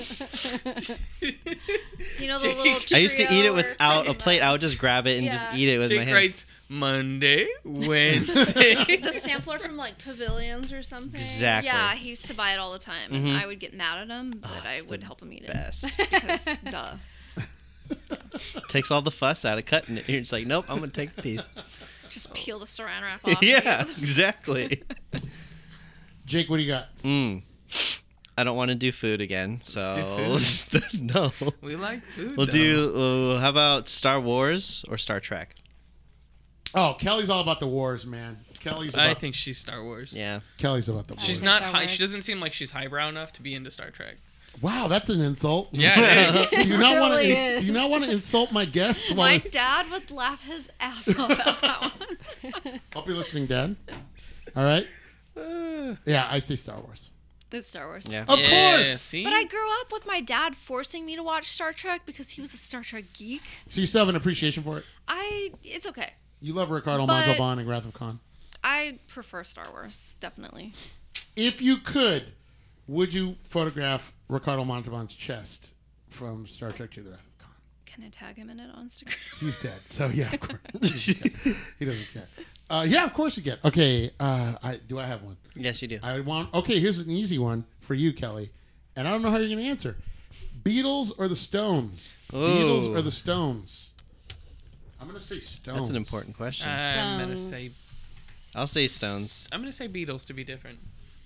E: You know the little.
C: I used to eat
E: trio
C: it
E: or
C: without a
E: something
C: plate.
E: that-
C: I would just grab it and just
E: Yeah.
C: eat it with my
D: Jake
C: hand.
D: writes Monday, Wednesday.
E: The sampler from like Pavilions or something.
C: Exactly.
E: Yeah, he used to buy it all the time, and
C: Mhm.
E: I would get mad at him, but
C: Oh,
E: I
C: it's
E: would
C: the
E: help him eat it.
C: Best.
E: Because, duh.
C: Takes all the fuss out of cutting it. You're just like, nope, I'm gonna take the piece.
E: Just peel the saran wrap off.
C: Yeah,
E: dude.
C: exactly.
A: Jake, what do you got?
C: Mm. I don't want to do food again, so
D: do
C: no.
D: We like food.
C: We'll
D: though.
C: do. Uh, how about Star Wars or Star Trek?
A: Oh, Kelly's all about the wars, man. Kelly's about,
D: I think she's Star Wars.
C: Yeah.
A: Kelly's about the wars.
D: She's
B: Star
D: not high.
B: Wars.
D: She doesn't seem like she's highbrow enough to be into Star Trek.
A: Wow, that's an insult.
D: Yeah, it is.
A: do you not want
B: really
A: to?
B: is.
A: Do you not want to insult my guests? While
E: My
A: I-
E: dad would laugh his ass off at that one.
A: Hope you're listening, Dad. All right.
D: Uh,
A: Yeah, I say Star Wars.
E: It's Star Wars.
C: Yeah.
A: Of
D: yeah,
A: course.
D: See?
E: But I grew up with my dad forcing me to watch Star Trek because he was a Star Trek geek.
A: So you still have an appreciation for it.
E: I, it's okay.
A: You love Ricardo
E: But-
A: Montalban and Wrath of Khan.
E: I prefer Star Wars, definitely.
A: If you could, would you photograph Ricardo Montalban's chest from Star Trek to the Wrath of Khan?
E: Can I tag him in it on Instagram?
A: He's dead, so yeah, of course. He doesn't care. He doesn't care. Uh, yeah, of course you can. Okay, uh, I, do I have one?
C: Yes, you do.
A: I want. Okay, here's an easy one for you, Kelly, and I don't know how you're going to answer. Beatles or the Stones? Beatles
C: Ooh.
A: or the Stones? I'm going to say Stones.
C: That's an important question.
D: I'm gonna say.
C: I'll say Stones.
D: I'm gonna say Beatles to be different.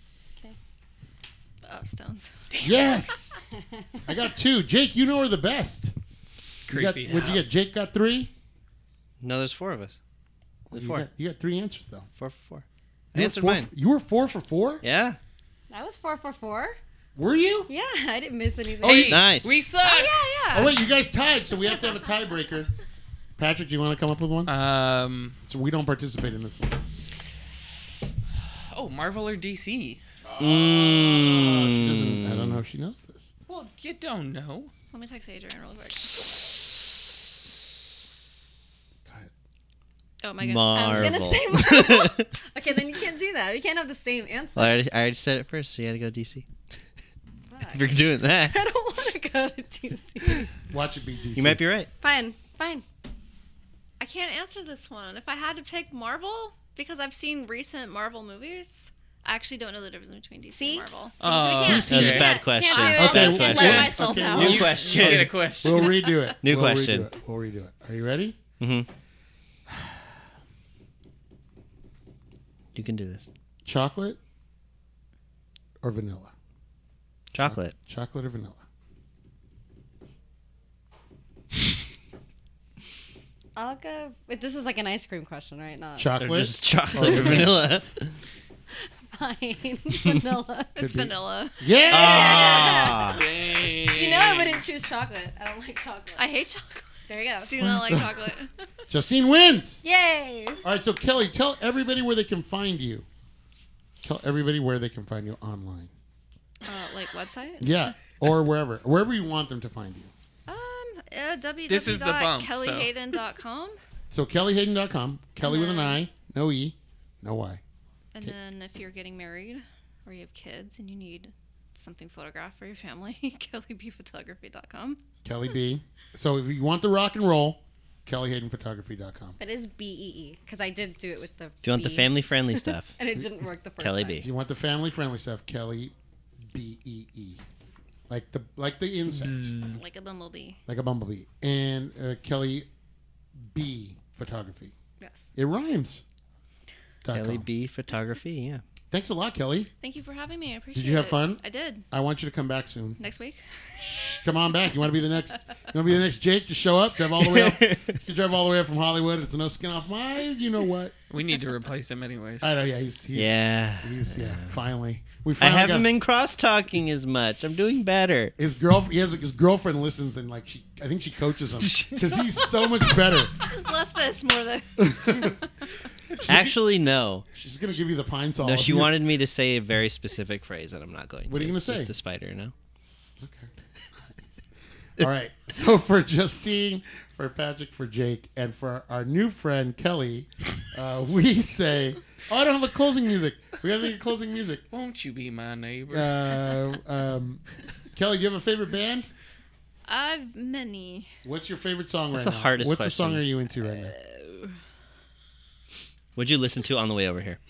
E: Oh, Stones.
A: Yes, I got two. Jake, you know her the best. You got,
D: Creepy.
A: what'd you get? Jake got three.
C: No, there's four of us. There's
A: You
C: four.
A: got, you got three answers though.
C: Four for four. I
A: You were
C: answered
A: four
C: mine.
A: For, you were four for four.
C: Yeah.
B: I was four for four.
A: Were you?
B: Yeah, I didn't miss anything.
A: Oh, you-
C: Nice.
D: We suck.
E: Oh, yeah, yeah.
A: Oh wait, you guys tied, so we have to have a tiebreaker. Patrick, do you want to come up with one?
D: Um.
A: so we don't participate in this one.
D: Oh, Marvel or D C?
A: Oh, she doesn't. I
C: Mm.
A: don't know if she knows this.
D: Well, you don't know.
E: Let me text Adrian real quick.
A: Go ahead.
E: Oh, my God.
B: I was
C: Marvel.
B: gonna say Marvel. Okay, then you can't do that. You can't have the same answer.
C: Well, I, already, I already said it first, so you got to go D C.
B: Fuck.
C: If you're doing that,
B: I don't want to go to D C.
A: Watch it be D C.
C: you might be right.
B: Fine, fine.
E: I can't answer this one. If I had to pick Marvel, because I've seen recent Marvel movies, I actually don't know the difference between D C
B: See?
E: and Marvel.
B: See,
D: Uh,
B: so we can't.
A: That's a
B: we
A: bad
B: can't- can't
C: question.
B: do it.
A: Okay,
B: And
A: well,
B: let
A: yeah,
B: myself
A: okay,
B: out.
A: well,
C: New
D: You-
C: question.
D: You get a question.
A: We'll redo it.
C: New
A: we'll
C: question.
A: Redo it. We'll redo it. Are you ready?
C: Mm-hmm. You can do this.
A: Chocolate or vanilla?
C: Chocolate.
A: Chocolate or vanilla?
B: I'll go. Wait, this is like an ice cream question, right? Not
C: Or
A: Chocolate.
C: just chocolate or
A: Or
C: vanilla.
B: fine. Vanilla.
E: It's
A: be.
E: vanilla.
A: Yeah.
C: Ah.
D: Dang.
B: You know I wouldn't choose chocolate. I don't like chocolate.
E: I hate chocolate.
B: There you go.
E: Do not like chocolate.
A: Justine wins.
B: Yay!
A: All right, so Kelly, tell everybody where they can find you. Tell everybody where they can find you online.
E: Uh, like website?
A: Yeah, or wherever, wherever you want them to find you.
E: Um, uh, w w w
D: This is the
E: dot
D: bump,
E: kelly
D: so.
E: hayden dot com.
A: So kelly hayden dot com, Kelly with an
E: then-
A: I, no E, no Y.
E: And
A: Okay.
E: then if you're getting married or you have kids and you need something photographed for your family, kelly b photography dot com.
A: Kelly B. So if you want the rock and roll, kelly hayden photography dot com.
B: It is B E E because I did do it with the.
C: If you want the
B: B,
C: family-friendly stuff,
B: and it didn't work the first
C: Kelly
B: time.
C: B.
A: If you want the family-friendly stuff, Kelly B E E. Like the like the insect.
E: Like a bumblebee.
A: Like a bumblebee. And uh, Kelly B Photography.
E: Yes.
A: It rhymes. Dot
C: Kelly
A: com.
C: B Photography. Yeah.
A: Thanks a lot, Kelly.
E: Thank you for having me. I appreciate it.
A: Did you have fun?
E: I did.
A: I want you to come back soon.
E: Next week?
A: Shh, come on back. You want to be the next? You want to be the next Jake? Just show up. Drive all the way up. You can drive all the way up from Hollywood. It's no skin off my. You know what?
D: We need to replace him anyways.
A: I know. Yeah. He's. he's
C: Yeah.
A: He's yeah. Finally, we
C: I
A: finally got
C: haven't been cross talking as much. I'm doing better.
A: his girlfriend. He has his girlfriend listens and like she. I think she coaches him because he's so much better.
E: Less this, more this.
C: Actually, no.
A: She's gonna give you the pine saw.
C: No,
A: if
C: she
A: you-
C: wanted me to say a very specific phrase that I'm not going to.
A: What are you gonna say?
C: Just to spite her, no?
A: Okay. All right. So for Justine, for Patrick, for Jake, and for our new friend Kelly, uh, we say, "Oh, I don't have a closing music. We have any closing music."
D: Won't you be my neighbor?
A: Uh, um, Kelly, do you have a favorite band?
E: I've many.
A: What's your favorite song
C: That's
A: right
C: the
A: now?
C: hardest
A: What's the song
C: question.
A: are you into right now?
C: What'd you listen to on the way over here?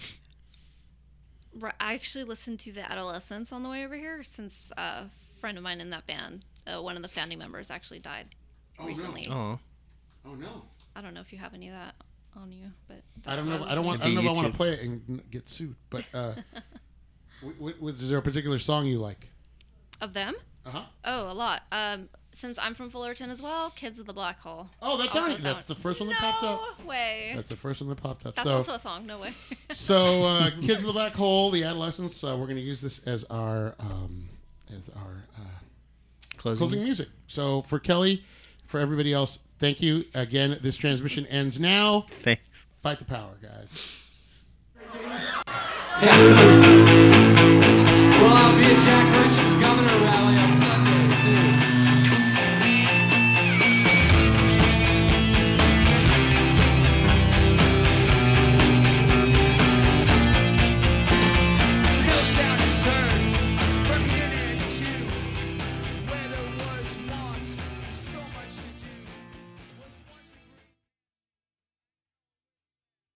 E: Ri- I actually listened to The Adolescents on the way over here since uh, a friend of mine in that band, uh, one of the founding members, actually died
A: Oh, no.
E: recently.
C: Oh,
A: Oh no.
E: I don't know if you have any of that on you, but
A: I
E: that's
A: don't
E: what
A: know. I don't want. I
C: Maybe
A: don't know if I want
C: YouTube.
A: to play it and n- get sued. But uh, w- w- is there a particular song you like?
E: of them.
A: Uh huh.
E: Oh, a lot. Um, since I'm from Fullerton as well, Kids of the Black Hole.
A: Oh, that's
E: I'll
A: on
E: put
A: it.
E: that
A: That's
E: one.
A: the first one that popped up.
E: No way.
A: That's the first one that popped up.
E: That's
A: so,
E: also a song. No way.
A: so uh, Kids of the Black Hole, the Adolescents. Uh, we're going to use this as our um, as our uh,
C: closing.
A: closing music. So for Kelly, for everybody else, thank you again. This transmission ends now.
C: Thanks.
A: Fight the power, guys.